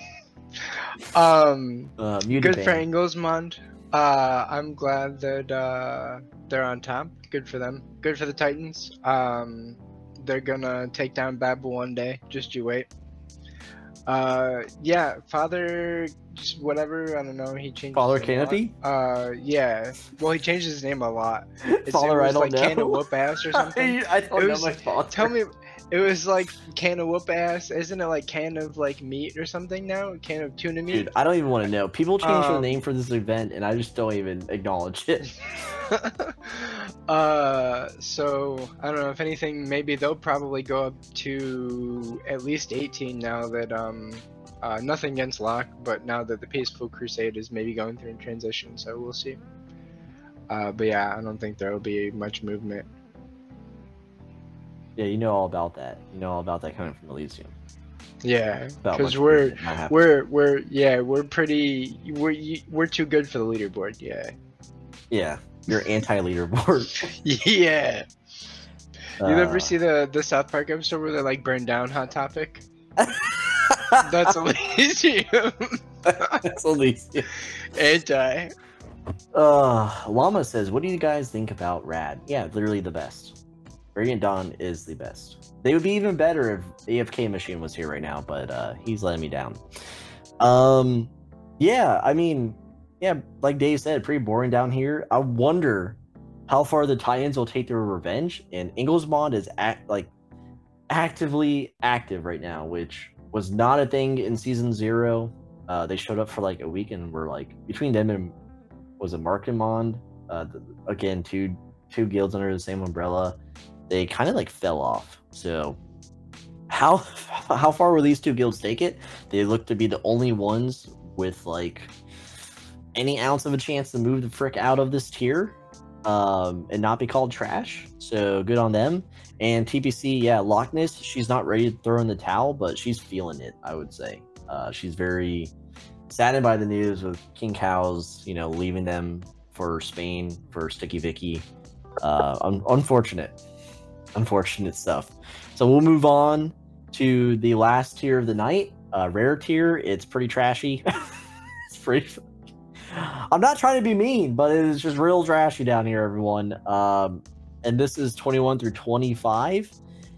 Speaker 2: Good for Engelsmond. I'm glad that they're on top. Good for them. Good for the Titans. They're gonna take down Babel one day. Just you wait. Yeah, Father, just whatever. I don't know. He changed.
Speaker 1: Father Canopy.
Speaker 2: Yeah. Well, he changed his name a lot.
Speaker 1: Father, I don't
Speaker 2: like
Speaker 1: know.
Speaker 2: Can of Whoop Ass or something.
Speaker 1: I don't know my father.
Speaker 2: Tell me. It was like Can of Whoop Ass. Isn't it like Can of like meat or something now? Can of tuna meat.
Speaker 1: Dude, I don't even want to know. People change their name for this event, and I just don't even acknowledge it.
Speaker 2: So I don't know. If anything, maybe they'll probably go up to at least 18 now that nothing against Locke, but now that the Peaceful Crusade is maybe going through a transition, so we'll see. But yeah, I don't think there will be much movement.
Speaker 1: Yeah, you know all about that. You know all about that coming from Elysium.
Speaker 2: Yeah,
Speaker 1: About
Speaker 2: because
Speaker 1: much
Speaker 2: we're too good for the leaderboard. Yeah.
Speaker 1: Yeah, you're anti-leaderboard.
Speaker 2: Yeah. You ever see the South Park episode where they like burn down Hot Topic? That's Elysium.
Speaker 1: That's Elysium.
Speaker 2: Anti.
Speaker 1: Llama says, what do you guys think about Rad? Yeah, literally the best. Radiant Dawn is the best. They would be even better if AFK Machine was here right now, but he's letting me down. Yeah, I mean, yeah, like Dave said, pretty boring down here. I wonder how far the Titans will take their revenge, and Engelsmond is actively active right now, which was not a thing in Season 0. They showed up for like a week and were like, between them and, was it Mark and Mond? Again, two two guilds under the same umbrella, they kind of like fell off. So how far will these two guilds take it? They look to be the only ones with like any ounce of a chance to move the frick out of this tier and not be called trash. So good on them. And TPC, yeah, Loch Ness, she's not ready to throw in the towel, but she's feeling it, I would say. She's very saddened by the news of King Cows, you know, leaving them for Spain for Sticky Vicky. Unfortunate stuff. So we'll move on to the last tier of the night, rare tier. It's pretty trashy. It's pretty. I'm not trying to be mean, but it is just real trashy down here, everyone. And this is 21 through 25.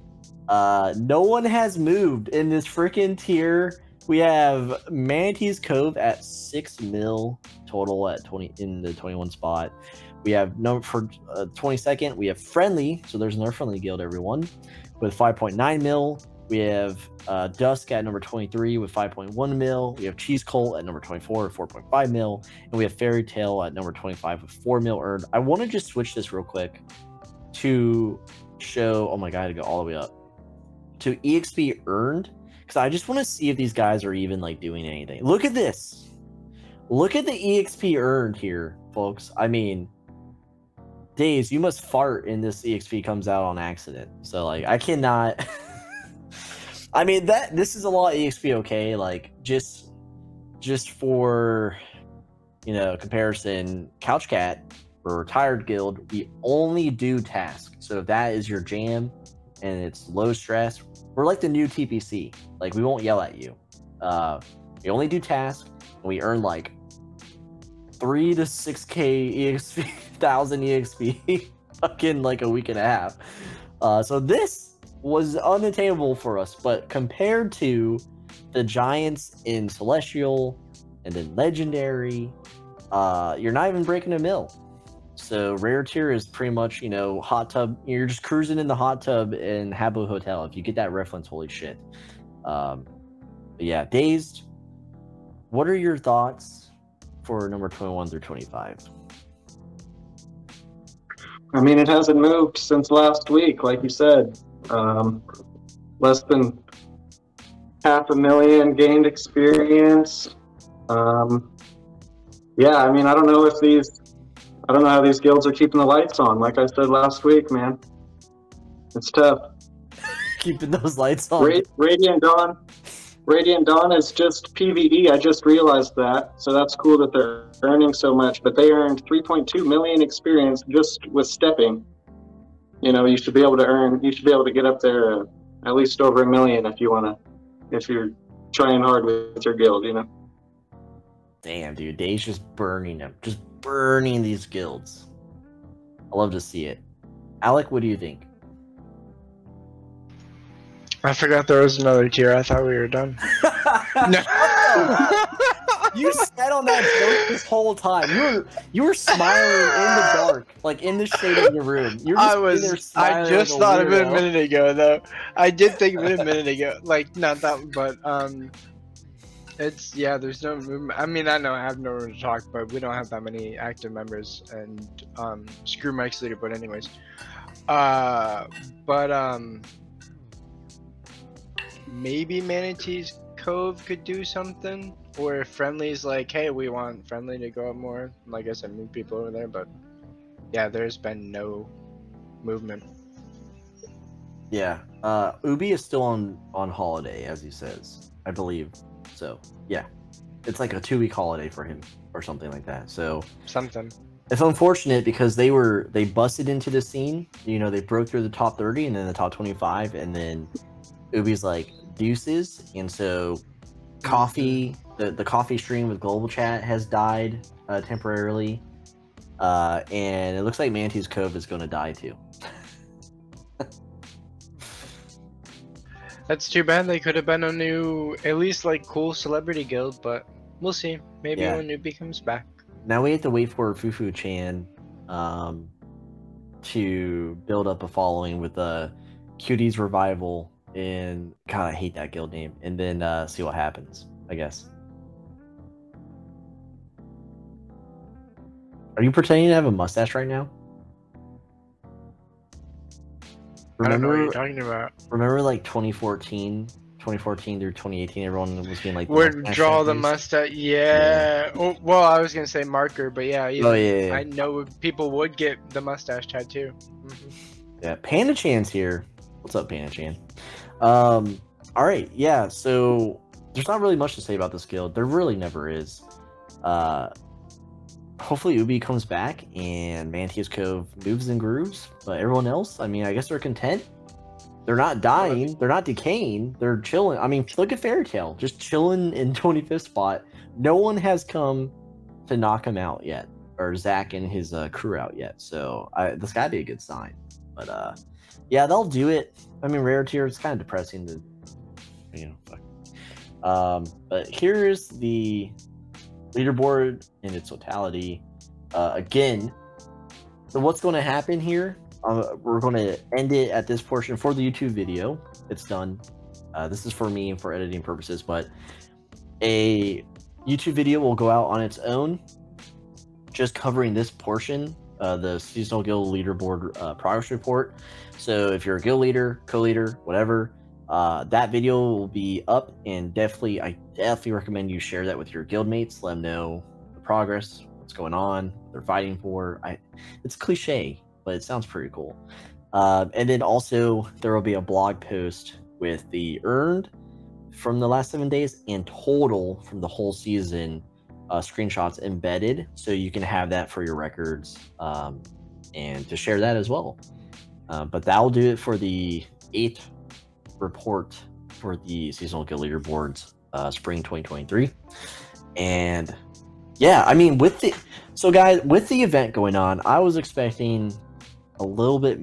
Speaker 1: No one has moved in this freaking tier. We have Manatee's Cove at 6 mil total at 20 in the 21 spot. We have for 22nd. We have Friendly, so there's another Friendly guild, everyone, with 5.9 mil. We have Dusk at number 23 with 5.1 mil. We have Cheese Colt at number 24 with 4.5 mil. And we have Fairy Tale at number 25 with 4 mil earned. I want to just switch this real quick to show, oh my god, I had to go all the way up, to EXP earned, because I just want to see if these guys are even like doing anything. Look at this. Look at the EXP earned here, folks. I mean, Days, you must fart and this EXP comes out on accident. So like I cannot I mean this is a lot of EXP, okay? Like just for, you know, comparison, Couch Cat, we're a retired guild, we only do task. So if that is your jam and it's low stress, we're like the new TPC. Like we won't yell at you. We only do task and we earn like 3 to 6k EXP, 1,000 EXP fucking like a week and a half. So this was unattainable for us, but compared to the giants in Celestial and then Legendary, you're not even breaking a mill. So rare tier is pretty much, you know, hot tub. You're just cruising in the hot tub in Habbo Hotel. If you get that reference, holy shit. But yeah, Dazed, what are your thoughts for number 21 through 25?
Speaker 3: I mean, it hasn't moved since last week, like you said. Less than 500,000 gained experience. Yeah, I mean, I don't know how these guilds are keeping the lights on. Like I said last week, man, it's tough.
Speaker 1: Keeping those lights on.
Speaker 3: Radiant Dawn is just PvE. I just realized that. So that's cool that they're earning so much. But they earned 3.2 million experience just with stepping. You know, you should be able to get up there at least over 1 million if you're trying hard with your guild, you know.
Speaker 1: Damn, dude, Dave's just burning them. Just burning these guilds. I love to see it. Alec, what do you think?
Speaker 2: I forgot there was another tier. I thought we were done. No.
Speaker 1: You sat on that joke this whole time. You were smiling in the dark, like in the shade of your room.
Speaker 2: I just thought of it a minute ago, though. I did think of it a minute ago. Like not that, but it's there's no movement. I mean, I know I have no room to talk, but we don't have that many active members, and screw Mike's leader. But anyways, maybe Manatee's Cove could do something, or if Friendly's like, hey, we want Friendly to go up more, like I said, move people over there. But yeah, there's been no movement.
Speaker 1: Yeah, Ubi is still on holiday, as he says, I believe. So yeah, it's like a 2-week holiday for him or something like that. So
Speaker 2: something.
Speaker 1: It's unfortunate because they busted into the scene. You know, they broke through the top 30 and then the top 25, and then Ubi's like deuces, and so coffee, the coffee stream with Global Chat has died temporarily, and it looks like Manatee's Cove is going to die too.
Speaker 2: That's too bad. They could have been a new, at least like cool celebrity guild, but we'll see. Maybe when Newbie comes back.
Speaker 1: Now we have to wait for Fufu Chan to build up a following with the Cuties Revival, and God, I hate that guild name, and then see what happens, I guess. Are you pretending to have a mustache right now?
Speaker 2: I don't know what you're
Speaker 1: Remember,
Speaker 2: talking about.
Speaker 1: remember like 2014 through 2018, everyone was being like, the
Speaker 2: Where
Speaker 1: mustache
Speaker 2: draw the
Speaker 1: tattoos?
Speaker 2: mustache? Yeah. Oh, well, I was gonna say marker, but yeah, even
Speaker 1: yeah.
Speaker 2: I know people would get the mustache tattoo.
Speaker 1: Yeah, Panda Chan's here. What's up, Panda Chan? All right, yeah. So there's not really much to say about this guild. There really never is. Hopefully Ubi comes back and Mantius Cove moves and grooves. But everyone else, I mean, I guess they're content. They're not dying. They're not decaying. They're chilling. I mean, look at Fairy Tail, just chilling in 25th spot. No one has come to knock him out yet, or Zach and his crew out yet. So this gotta be a good sign. But yeah, they'll do it. I mean, rare tier is kind of depressing to, fuck. But here's the leaderboard in its totality. Again, so what's going to happen here? We're going to end it at this portion for the YouTube video. It's done. This is for me and for editing purposes, but a YouTube video will go out on its own, just covering this portion, the seasonal guild leaderboard progress report. So if you're a guild leader, co-leader, whatever, that video will be up, and I definitely recommend you share that with your guild mates. Let them know the progress, what's going on, what they're fighting for. It's cliche, but it sounds pretty cool. And then also there will be a blog post with the earned from the last 7 days and total from the whole season screenshots embedded, so you can have that for your records and to share that as well. But that'll do it for the 8th report for the seasonal guild leaderboards spring 2023. And yeah, I mean, with the event going on, I was expecting a little bit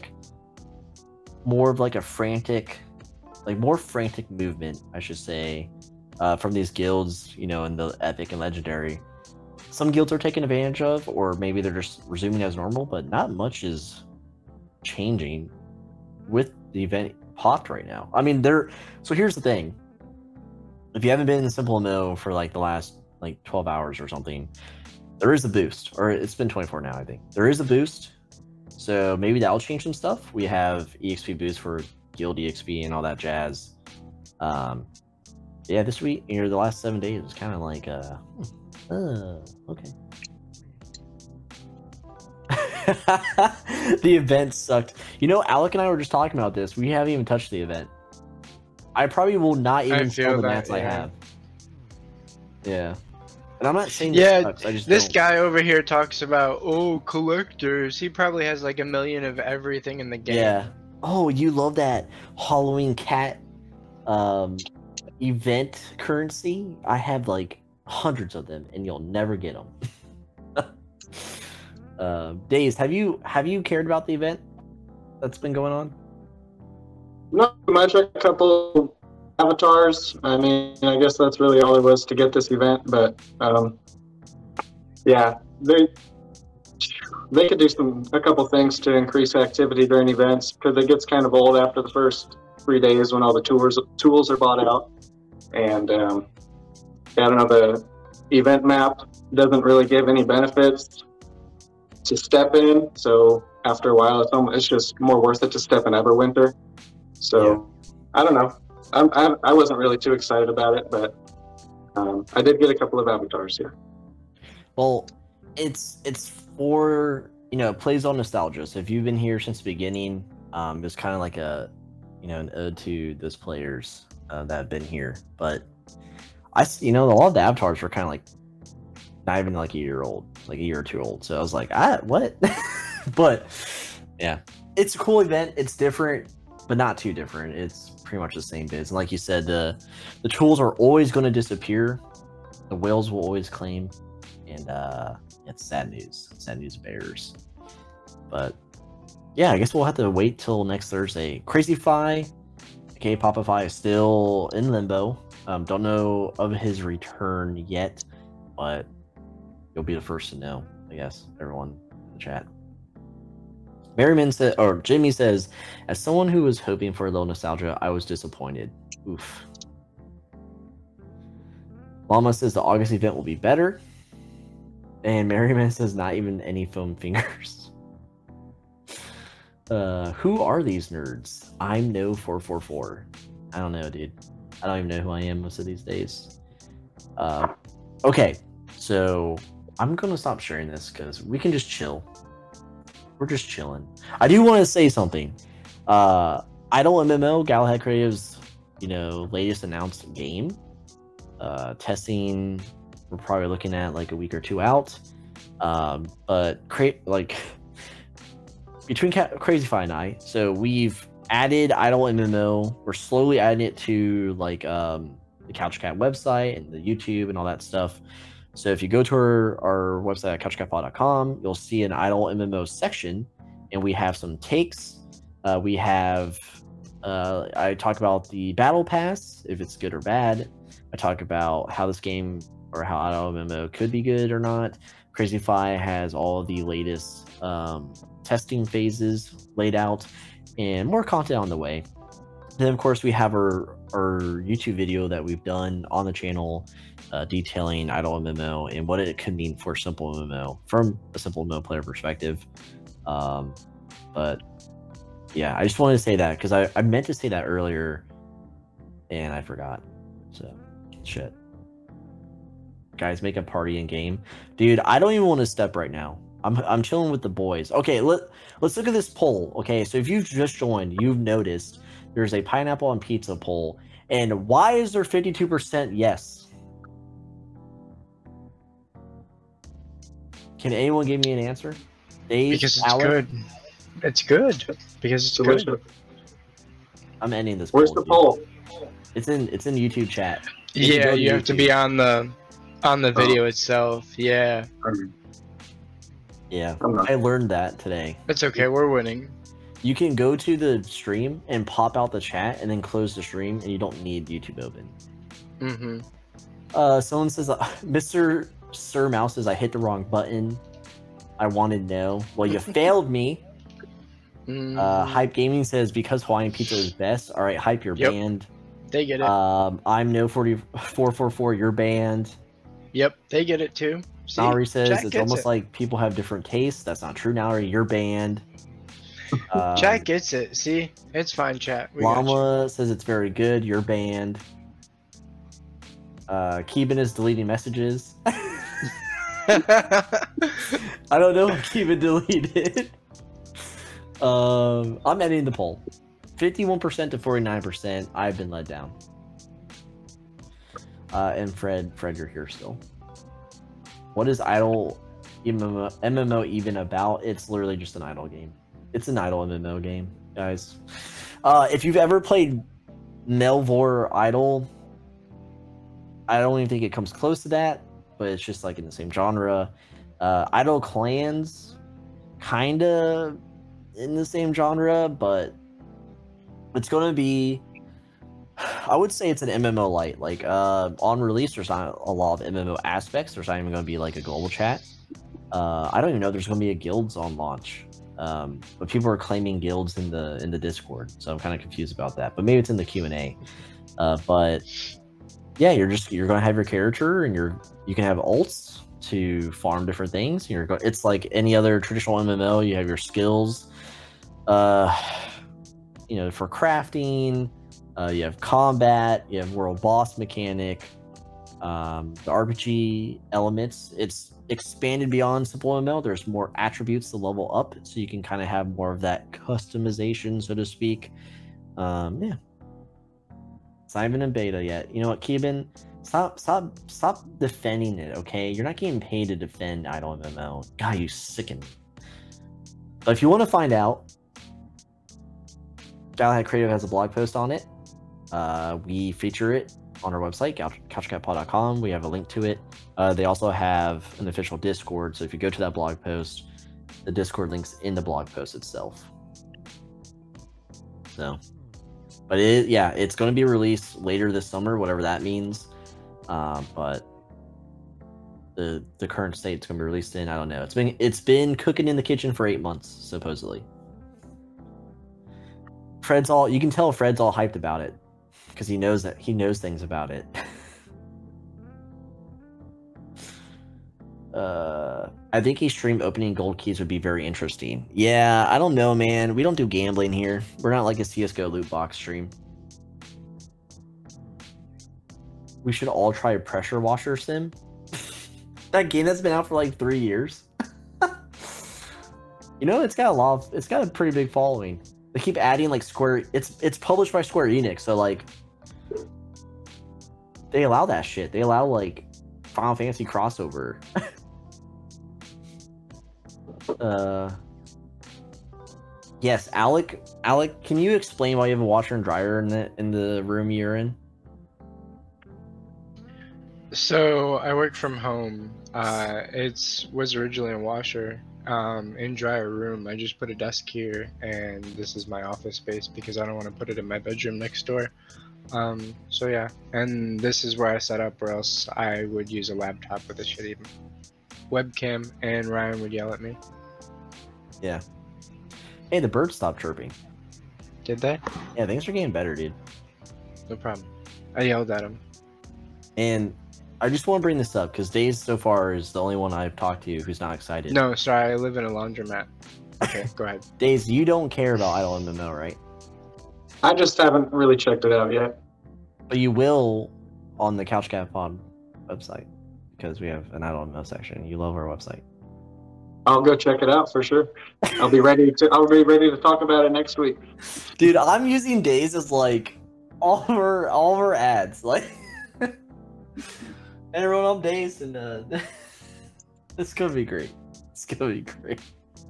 Speaker 1: more of like a more frantic movement, I should say, from these guilds, in the epic and legendary. Some guilds are taking advantage of, or maybe they're just resuming as normal, but not much is changing with the event popped right now. I mean, so here's the thing. If you haven't been in Simple MMO for like the last 12 hours or something, there is a boost, or it's been 24 now, I think. There is a boost, so maybe that'll change some stuff. We have EXP boost for guild EXP and all that jazz. Yeah, this week, the last 7 days was kind of like, okay. The event sucked. Alec and I were just talking about this. We haven't even touched the event. I probably will not even sell the mats I have. Yeah. And I'm not saying this sucks. I just
Speaker 2: this
Speaker 1: don't.
Speaker 2: guy over here talks about, collectors. He probably has like 1 million of everything in the game.
Speaker 1: Yeah. Oh, you love that Halloween cat event currency? I have like hundreds of them, and you'll never get them. Days, have you cared about the event that's been going on?
Speaker 3: Not much. A couple avatars. I mean, I guess that's really all it was to get this event. But yeah, they could do a couple things to increase activity during events, because it gets kind of old after the first 3 days when all the tools are bought out. And I don't know, the event map doesn't really give any benefits to step in, so after a while it's just more worth it to step in Everwinter. So yeah. I don't know, I wasn't really too excited about it, but I did get a couple of avatars here.
Speaker 1: Well, it's for it plays on nostalgia. So if you've been here since the beginning, it's kind of like a an ode to those players that have been here. But a lot of the avatars were kind of like not even like a year old, like a year or two old. So I was like, what? But yeah, it's a cool event. It's different, but not too different. It's pretty much the same biz. And like you said, the tools are always going to disappear. The whales will always claim, and it's sad news. Sad news bears. But yeah, I guess we'll have to wait till next Thursday. Crazyfy, aka Popify, is still in limbo. Don't know of his return yet, but you'll be the first to know, I guess, everyone in the chat. Merriman said, or Jimmy says, as someone who was hoping for a little nostalgia, I was disappointed. Oof. Mama says the August event will be better. And Merriman says not even any foam fingers. Who are these nerds? I'm no 444. I don't know, dude. I don't even know who I am most of these days. Okay, so I'm gonna stop sharing this because we can just chill. We're just chilling. I do want to say something. Idle MMO, Galahad Creative's, latest announced game. Testing, we're probably looking at like a week or two out. But between Crazyfy and I, so we've added Idle MMO. We're slowly adding it to like the Couch Cat website and the YouTube and all that stuff. So if you go to our website at couchcatpod.com, you'll see an Idle MMO section, and we have some takes. We have I talk about the battle pass, if it's good or bad. I talk about how this game or how Idle MMO could be good or not. Crazyfy has all the latest testing phases laid out and more content on the way. And then, of course, we have our YouTube video that we've done on the channel detailing Idle MMO and what it could mean for Simple MMO from a Simple MMO player perspective. But yeah, I just wanted to say that because I meant to say that earlier and I forgot. So, shit. Guys, make a party in game. Dude, I don't even want to step right now. I'm chilling with the boys. Okay, let's look at this poll. Okay, so if you've just joined, you've noticed there's a pineapple on pizza poll. And why is there 52% yes? Can anyone give me an answer? Dave,
Speaker 2: Because it's
Speaker 1: Alec?
Speaker 2: good. It's good. Because it's
Speaker 3: Delicious.
Speaker 2: good.
Speaker 1: I'm ending this
Speaker 3: Where's
Speaker 1: poll.
Speaker 3: the poll?
Speaker 1: It's in YouTube chat. If you
Speaker 2: Yeah,
Speaker 1: go to
Speaker 2: you have to be
Speaker 1: YouTube-
Speaker 2: on the video itself. Yeah.
Speaker 1: Yeah,
Speaker 3: I'm not.
Speaker 1: I learned that today.
Speaker 2: It's okay, we're winning.
Speaker 1: You can go to the stream and pop out the chat and then close the stream, and you don't need YouTube open.
Speaker 2: Mm-hmm.
Speaker 1: Someone says, Mr. Sir Mouse says, I hit the wrong button. I wanted no. Well, you failed me. Hype Gaming says, because Hawaiian Pizza is best. All right, Hype, you're
Speaker 2: Yep.
Speaker 1: banned.
Speaker 2: They get it.
Speaker 1: I'm no 444, you're banned.
Speaker 2: Yep, they get it too. See,
Speaker 1: Nauri says,
Speaker 2: Jack
Speaker 1: it's
Speaker 2: gets
Speaker 1: almost
Speaker 2: it.
Speaker 1: like people have different tastes. That's not true, Nauri. You're banned.
Speaker 2: Chat gets it. See, it's fine, chat. We got you.
Speaker 1: Llama says it's very good. You're banned. Keeban is deleting messages. I don't know if Keeban deleted. I'm editing the poll. 51% to 49%. I've been let down. And Fred, you're here still. What is Idle MMO even about? It's literally just an idle game. It's an idle MMO game, guys. If you've ever played Melvor Idle, I don't even think it comes close to that, but it's just like in the same genre. Idle Clans, kinda in the same genre, but it's gonna be, I would say it's an MMO light. Like on release, there's not a lot of MMO aspects. There's not even gonna be like a global chat. I don't even know there's gonna be a guilds on launch. But people are claiming guilds in the Discord, so I'm kind of confused about that. But maybe it's in the Q&A. But yeah, you're gonna have your character, and you can have ults to farm different things. It's like any other traditional MMO. You have your skills, for crafting. You have combat. You have world boss mechanic. The RPG elements. It's expanded beyond simple MMO. There's more attributes to level up, so you can kind of have more of that customization, so to speak. Yeah. It's not even in beta yet. You know what, Keeban? Stop defending it, okay? You're not getting paid to defend Idle MMO. God, you sicken me. But if you want to find out, Galahad Creative has a blog post on it. We feature it on our website, couchcatpod.com. We have a link to it. They also have an official Discord, so if you go to that blog post, the Discord link's in the blog post itself. So, but it's going to be released later this summer, whatever that means. But the current state it's going to be released in, I don't know. It's been cooking in the kitchen for 8 months, supposedly. You can tell Fred's all hyped about it, because he knows things about it. I think a stream opening gold keys would be very interesting. Yeah, I don't know, man. We don't do gambling here. We're not like a CSGO loot box stream. We should all try a pressure washer sim. That game that's been out for like 3 years. You know, it's got a pretty big following. They keep adding like it's published by Square Enix, so like they allow that shit. They allow like Final Fantasy crossover. Yes, Alec, can you explain why you have a washer and dryer in the room you're in?
Speaker 2: So I work from home. Was originally a washer. In dryer room, I just put a desk here, and this is my office space because I don't want to put it in my bedroom next door. So yeah, and this is where I set up, or else I would use a laptop with a shitty webcam, and Ryan would yell at me.
Speaker 1: Yeah. Hey, the birds stopped chirping.
Speaker 2: Did they?
Speaker 1: Yeah, things are getting better, dude.
Speaker 2: No problem. I yelled at him.
Speaker 1: And I just want to bring this up because Days so far is the only one I've talked to who's not excited.
Speaker 2: No, sorry, I live in a laundromat. Okay, go ahead.
Speaker 1: Days, you don't care about Idle MMO, right?
Speaker 3: I just haven't really checked it out yet.
Speaker 1: But you will on the Couch Cat Pod website because we have an Idle MMO section. You love our website.
Speaker 3: I'll go check it out for sure. I'll be ready to talk about it next week.
Speaker 1: Dude, I'm using Days as like all of our ads. Like and everyone on Days, and it's gonna be great. It's gonna be great.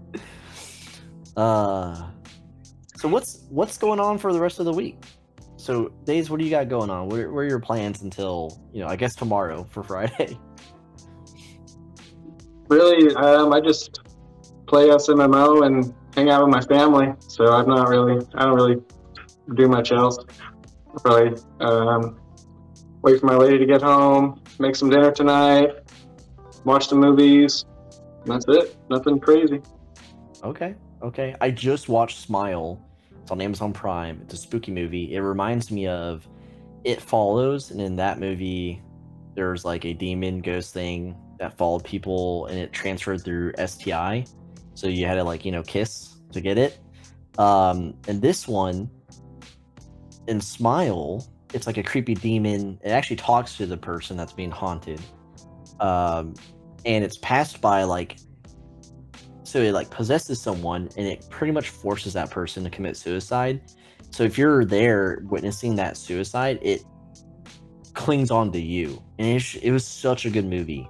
Speaker 1: So what's going on for the rest of the week? So Days, what do you got going on? What are your plans until, I guess tomorrow for Friday?
Speaker 3: Really, I just play SMMO and hang out with my family. So I don't really do much else. Probably wait for my lady to get home, make some dinner tonight, watch the movies. That's it. Nothing crazy.
Speaker 1: Okay. I just watched Smile. It's on Amazon Prime. It's a spooky movie. It reminds me of It Follows, and in that movie, there's like a demon ghost thing that followed people, and it transferred through STI. So you had to kiss to get it. And this one, in Smile, it's like a creepy demon. It actually talks to the person that's being haunted. And it's passed by so it possesses someone, and it pretty much forces that person to commit suicide. So if you're there witnessing that suicide, it clings on to you. And it was such a good movie.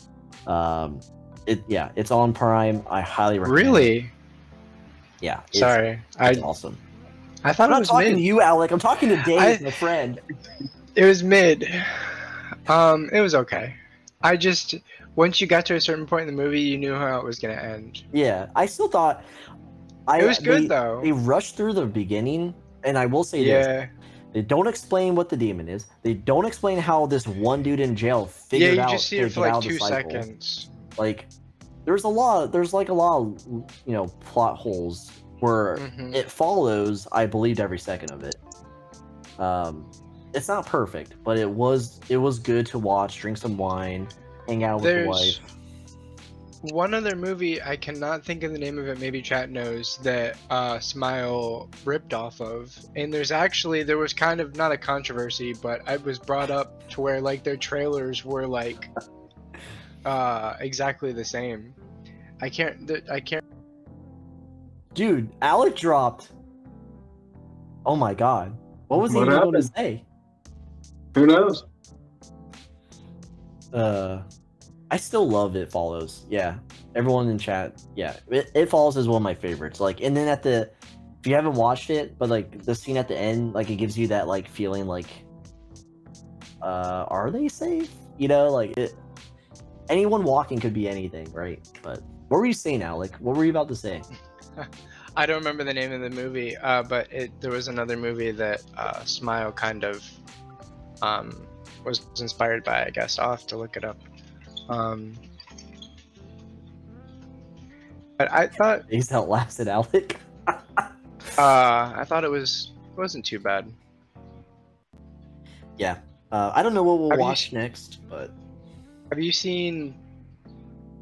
Speaker 1: It's on Prime. I highly recommend it.
Speaker 2: Really?
Speaker 1: Yeah.
Speaker 2: Sorry.
Speaker 1: It's awesome.
Speaker 2: I thought
Speaker 1: I'm
Speaker 2: it
Speaker 1: not
Speaker 2: was
Speaker 1: talking
Speaker 2: mid.
Speaker 1: to you, Alec. I'm talking to Dave, my friend.
Speaker 2: It was mid. It was okay. Once you got to a certain point in the movie, you knew how it was gonna end.
Speaker 1: Yeah, I still thought
Speaker 2: It was good though.
Speaker 1: They rushed through the beginning, and I will say this: they don't explain what the demon is. They don't explain how this one dude in jail figured out.
Speaker 2: You just see it for like 2 seconds.
Speaker 1: There's a lot of plot holes where It Follows. I believed every second of it. It's not perfect, but it was good to watch. Drink some wine, hang out with the wife.
Speaker 2: One other movie, I cannot think of the name of it, maybe chat knows, that Smile ripped off of. And there was kind of not a controversy, but it was brought up to where their trailers were exactly the same. I can't.
Speaker 1: Dude, Alec dropped. Oh my god. What was he even going to say?
Speaker 3: Who knows?
Speaker 1: I still love It Follows. Yeah. Everyone in chat. Yeah. It Follows is one of my favorites. And then if you haven't watched it, but the scene at the end, it gives you that feeling are they safe? Anyone walking could be anything, right? But what were you saying, Alec? What were you about to say?
Speaker 2: I don't remember the name of the movie, but there was another movie that Smile kind of was inspired by, I guess. I'll have to look it up. But I thought
Speaker 1: he's outlasted Alec.
Speaker 2: I thought it wasn't too bad.
Speaker 1: Yeah. I don't know what we'll watch next, but
Speaker 2: have you seen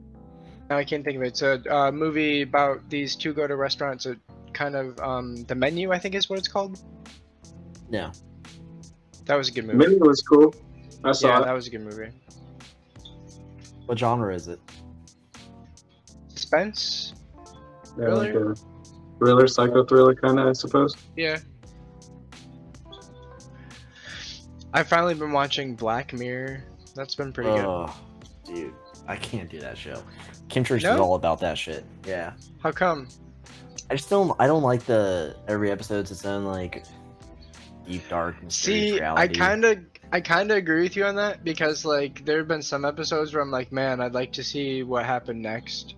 Speaker 2: I can't think of it. It's a movie about these two go to restaurants. A kind of The Menu, I think is what it's called.
Speaker 1: Yeah.
Speaker 2: That was a good movie.
Speaker 3: Mini was cool. I saw
Speaker 2: Yeah,
Speaker 3: it.
Speaker 2: that was a good movie.
Speaker 1: What genre is it?
Speaker 2: Suspense.
Speaker 3: Yeah, like a thriller, psycho thriller kind of, I suppose.
Speaker 2: Yeah. I've finally been watching Black Mirror. That's been pretty good.
Speaker 1: Oh, dude, I can't do that show. Kim Church is
Speaker 2: No?
Speaker 1: all about that shit. Yeah.
Speaker 2: How come?
Speaker 1: I just don't. I don't like the every episode's its own like deep dark mysterious
Speaker 2: See,
Speaker 1: reality.
Speaker 2: I kind of agree with you on that because like there have been some episodes where I'm like, man, I'd like to see what happened next.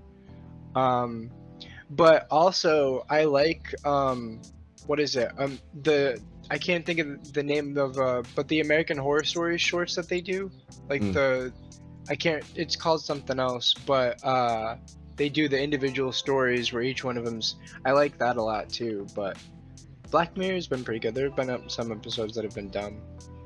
Speaker 2: But also I like what is it? I can't think of the name of but the American Horror Story shorts that they do, like it's called something else, but they do the individual stories where each one of them's. I like that a lot too, but Black Mirror's been pretty good. There have been some episodes that have been dumb.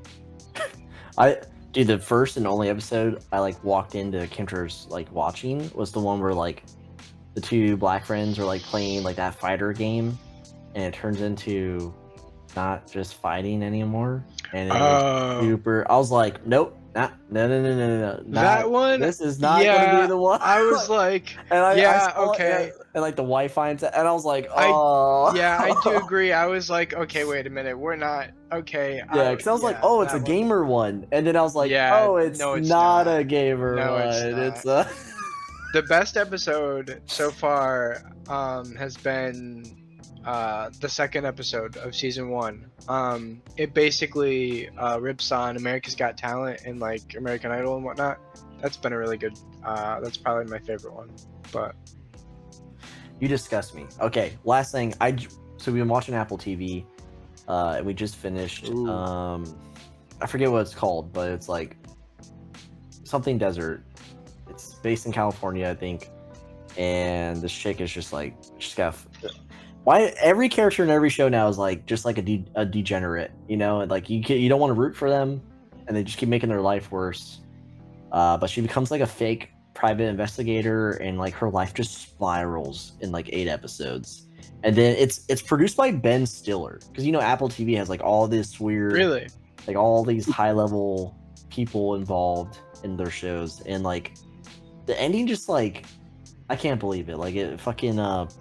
Speaker 1: Dude, the first and only episode I like walked into Kim Church like watching was the one where like the two black friends are like playing like that fighter game, and it turns into not just fighting anymore, and it was super. I was like, nope, no.
Speaker 2: That one.
Speaker 1: This is not gonna be the one.
Speaker 2: I was like,
Speaker 1: and
Speaker 2: yeah,
Speaker 1: I saw it,
Speaker 2: okay.
Speaker 1: and like the wife finds it, and I was like, oh,
Speaker 2: yeah, I do agree. I was like, okay, wait a minute, we're not okay.
Speaker 1: Yeah, because I was like, oh, it's a gamer one, and then I was like, oh, it's not a gamer one. It's a.
Speaker 2: The best episode so far has been the second episode of season 1. It basically rips on America's Got Talent and like American Idol and whatnot. That's been a really good. That's probably my favorite one. But
Speaker 1: you disgust me. Okay, last thing. So we've been watching Apple TV, and we just finished. I forget what it's called, but it's like something desert. It's based in California, I think, and this chick is just like she's got. Why every character in every show now is like just like a degenerate, you know? Like you don't want to root for them, and they just keep making their life worse. But she becomes like a fake private investigator, and like her life just spirals in like 8 episodes. And then it's produced by Ben Stiller, because you know Apple TV has like all this weird, like all these high level people involved in their shows, and like the ending just like I can't believe it. Like it fucking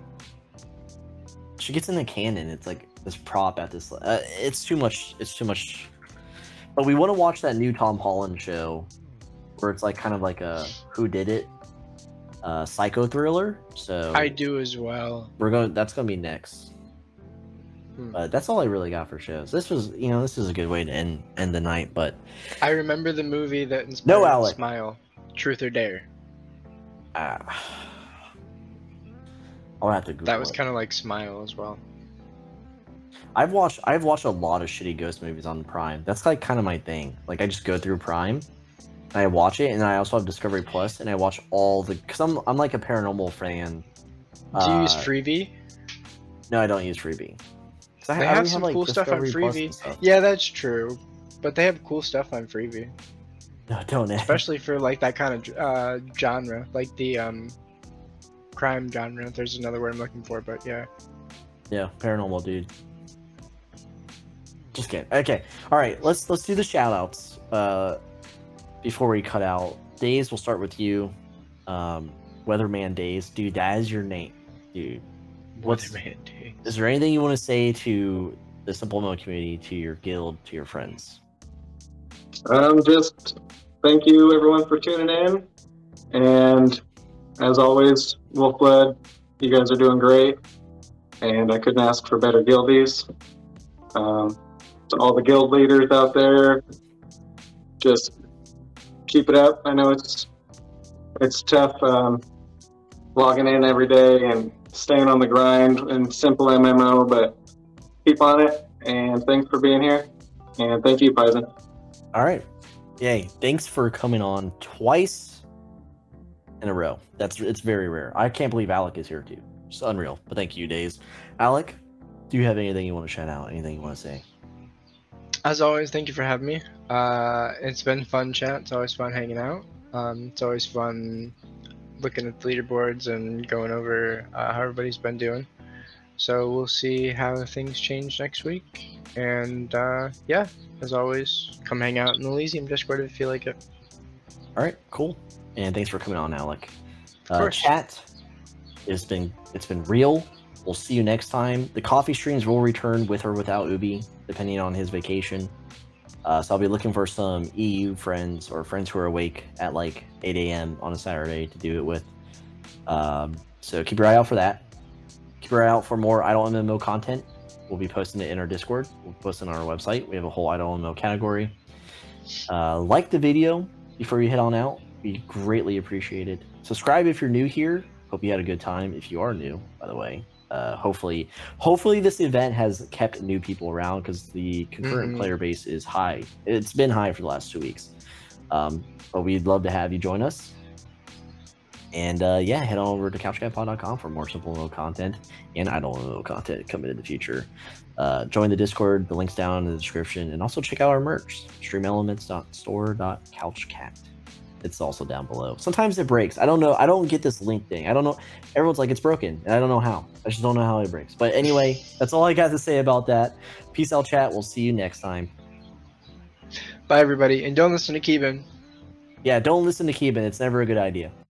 Speaker 1: she gets in the cannon. It's like this prop at this. It's too much. It's too much. But we want to watch that new Tom Holland show, where it's like kind of like a who did it, psycho thriller. So
Speaker 2: I do as well.
Speaker 1: That's gonna be next. But that's all I really got for shows. This was a good way to end the night. But
Speaker 2: I remember the movie that inspired Smile, Truth or Dare.
Speaker 1: I'll have to Google
Speaker 2: that was kind of like Smile as well.
Speaker 1: I've watched a lot of shitty ghost movies on Prime. That's like kind of my thing. Like I just go through Prime, and I watch it, and I also have Discovery Plus, and I watch all the because I'm like a paranormal fan.
Speaker 2: Do you use Freevee?
Speaker 1: No, I don't use Freevee.
Speaker 2: They have some cool stuff on Freevee. Yeah, that's true, but they have cool stuff on Freevee.
Speaker 1: No, don't.
Speaker 2: Especially for like that kind of genre, like the crime genre. There's another word I'm looking for, but yeah.
Speaker 1: Yeah, paranormal, dude. Just kidding. Okay, all right. Let's do the shout outs before we cut out. Days, we'll start with you. Weatherman Days, dude. That is your name, dude.
Speaker 2: Weatherman Days.
Speaker 1: Is there anything you want to say to the Simple MMO community, to your guild, to your friends?
Speaker 3: Just thank you everyone for tuning in, and as always, Wolfblood, you guys are doing great, and I couldn't ask for better guildies. To all the guild leaders out there, just keep it up. I know it's tough logging in every day and staying on the grind in simple MMO, but keep on it, and thanks for being here, and thank you, Paizen.
Speaker 1: All right. Yay. Thanks for coming on twice in a row. It's very rare. I can't believe Alec is here too. It's unreal. But thank you, Days. Alec, do you have anything you want to shout out? Anything you want to say?
Speaker 2: As always, thank you for having me. It's been fun chat. It's always fun hanging out. It's always fun looking at the leaderboards and going over how everybody's been doing. So we'll see how things change next week. And yeah, as always, come hang out in the Elysium Discord if you feel like it.
Speaker 1: All right, cool. And thanks for coming on, Alec.
Speaker 2: Of course.
Speaker 1: Chat, it's been real. We'll see you next time. The coffee streams will return with or without Ubi, depending on his vacation. So I'll be looking for some EU friends or friends who are awake at like 8 a.m. on a Saturday to do it with. So keep your eye out for that. Keep your eye out for more Idle MMO content. We'll be posting it in our Discord. We'll post it on our website. We have a whole Idle MMO category. Like the video before you head on out. Be greatly appreciated. Subscribe if you're new here. Hope you had a good time. If you are new, by the way. Hopefully this event has kept new people around because the concurrent player base is high. It's been high for the last 2 weeks. But we'd love to have you join us. And yeah, head on over to couchcatpod.com for more simple MMO content and Idle MMO content coming in the future. Join the Discord, the link's down in the description, and also check out our merch, streamelements.store.couchcat. It's also down below. Sometimes it breaks. I don't know. I don't get this link thing. I don't know. Everyone's like, it's broken. And I don't know how. I just don't know how it breaks. But anyway, that's all I got to say about that. Peace out, chat. We'll see you next time.
Speaker 2: Bye, everybody. And don't listen to Keeban.
Speaker 1: Yeah, don't listen to Keeban. It's never a good idea.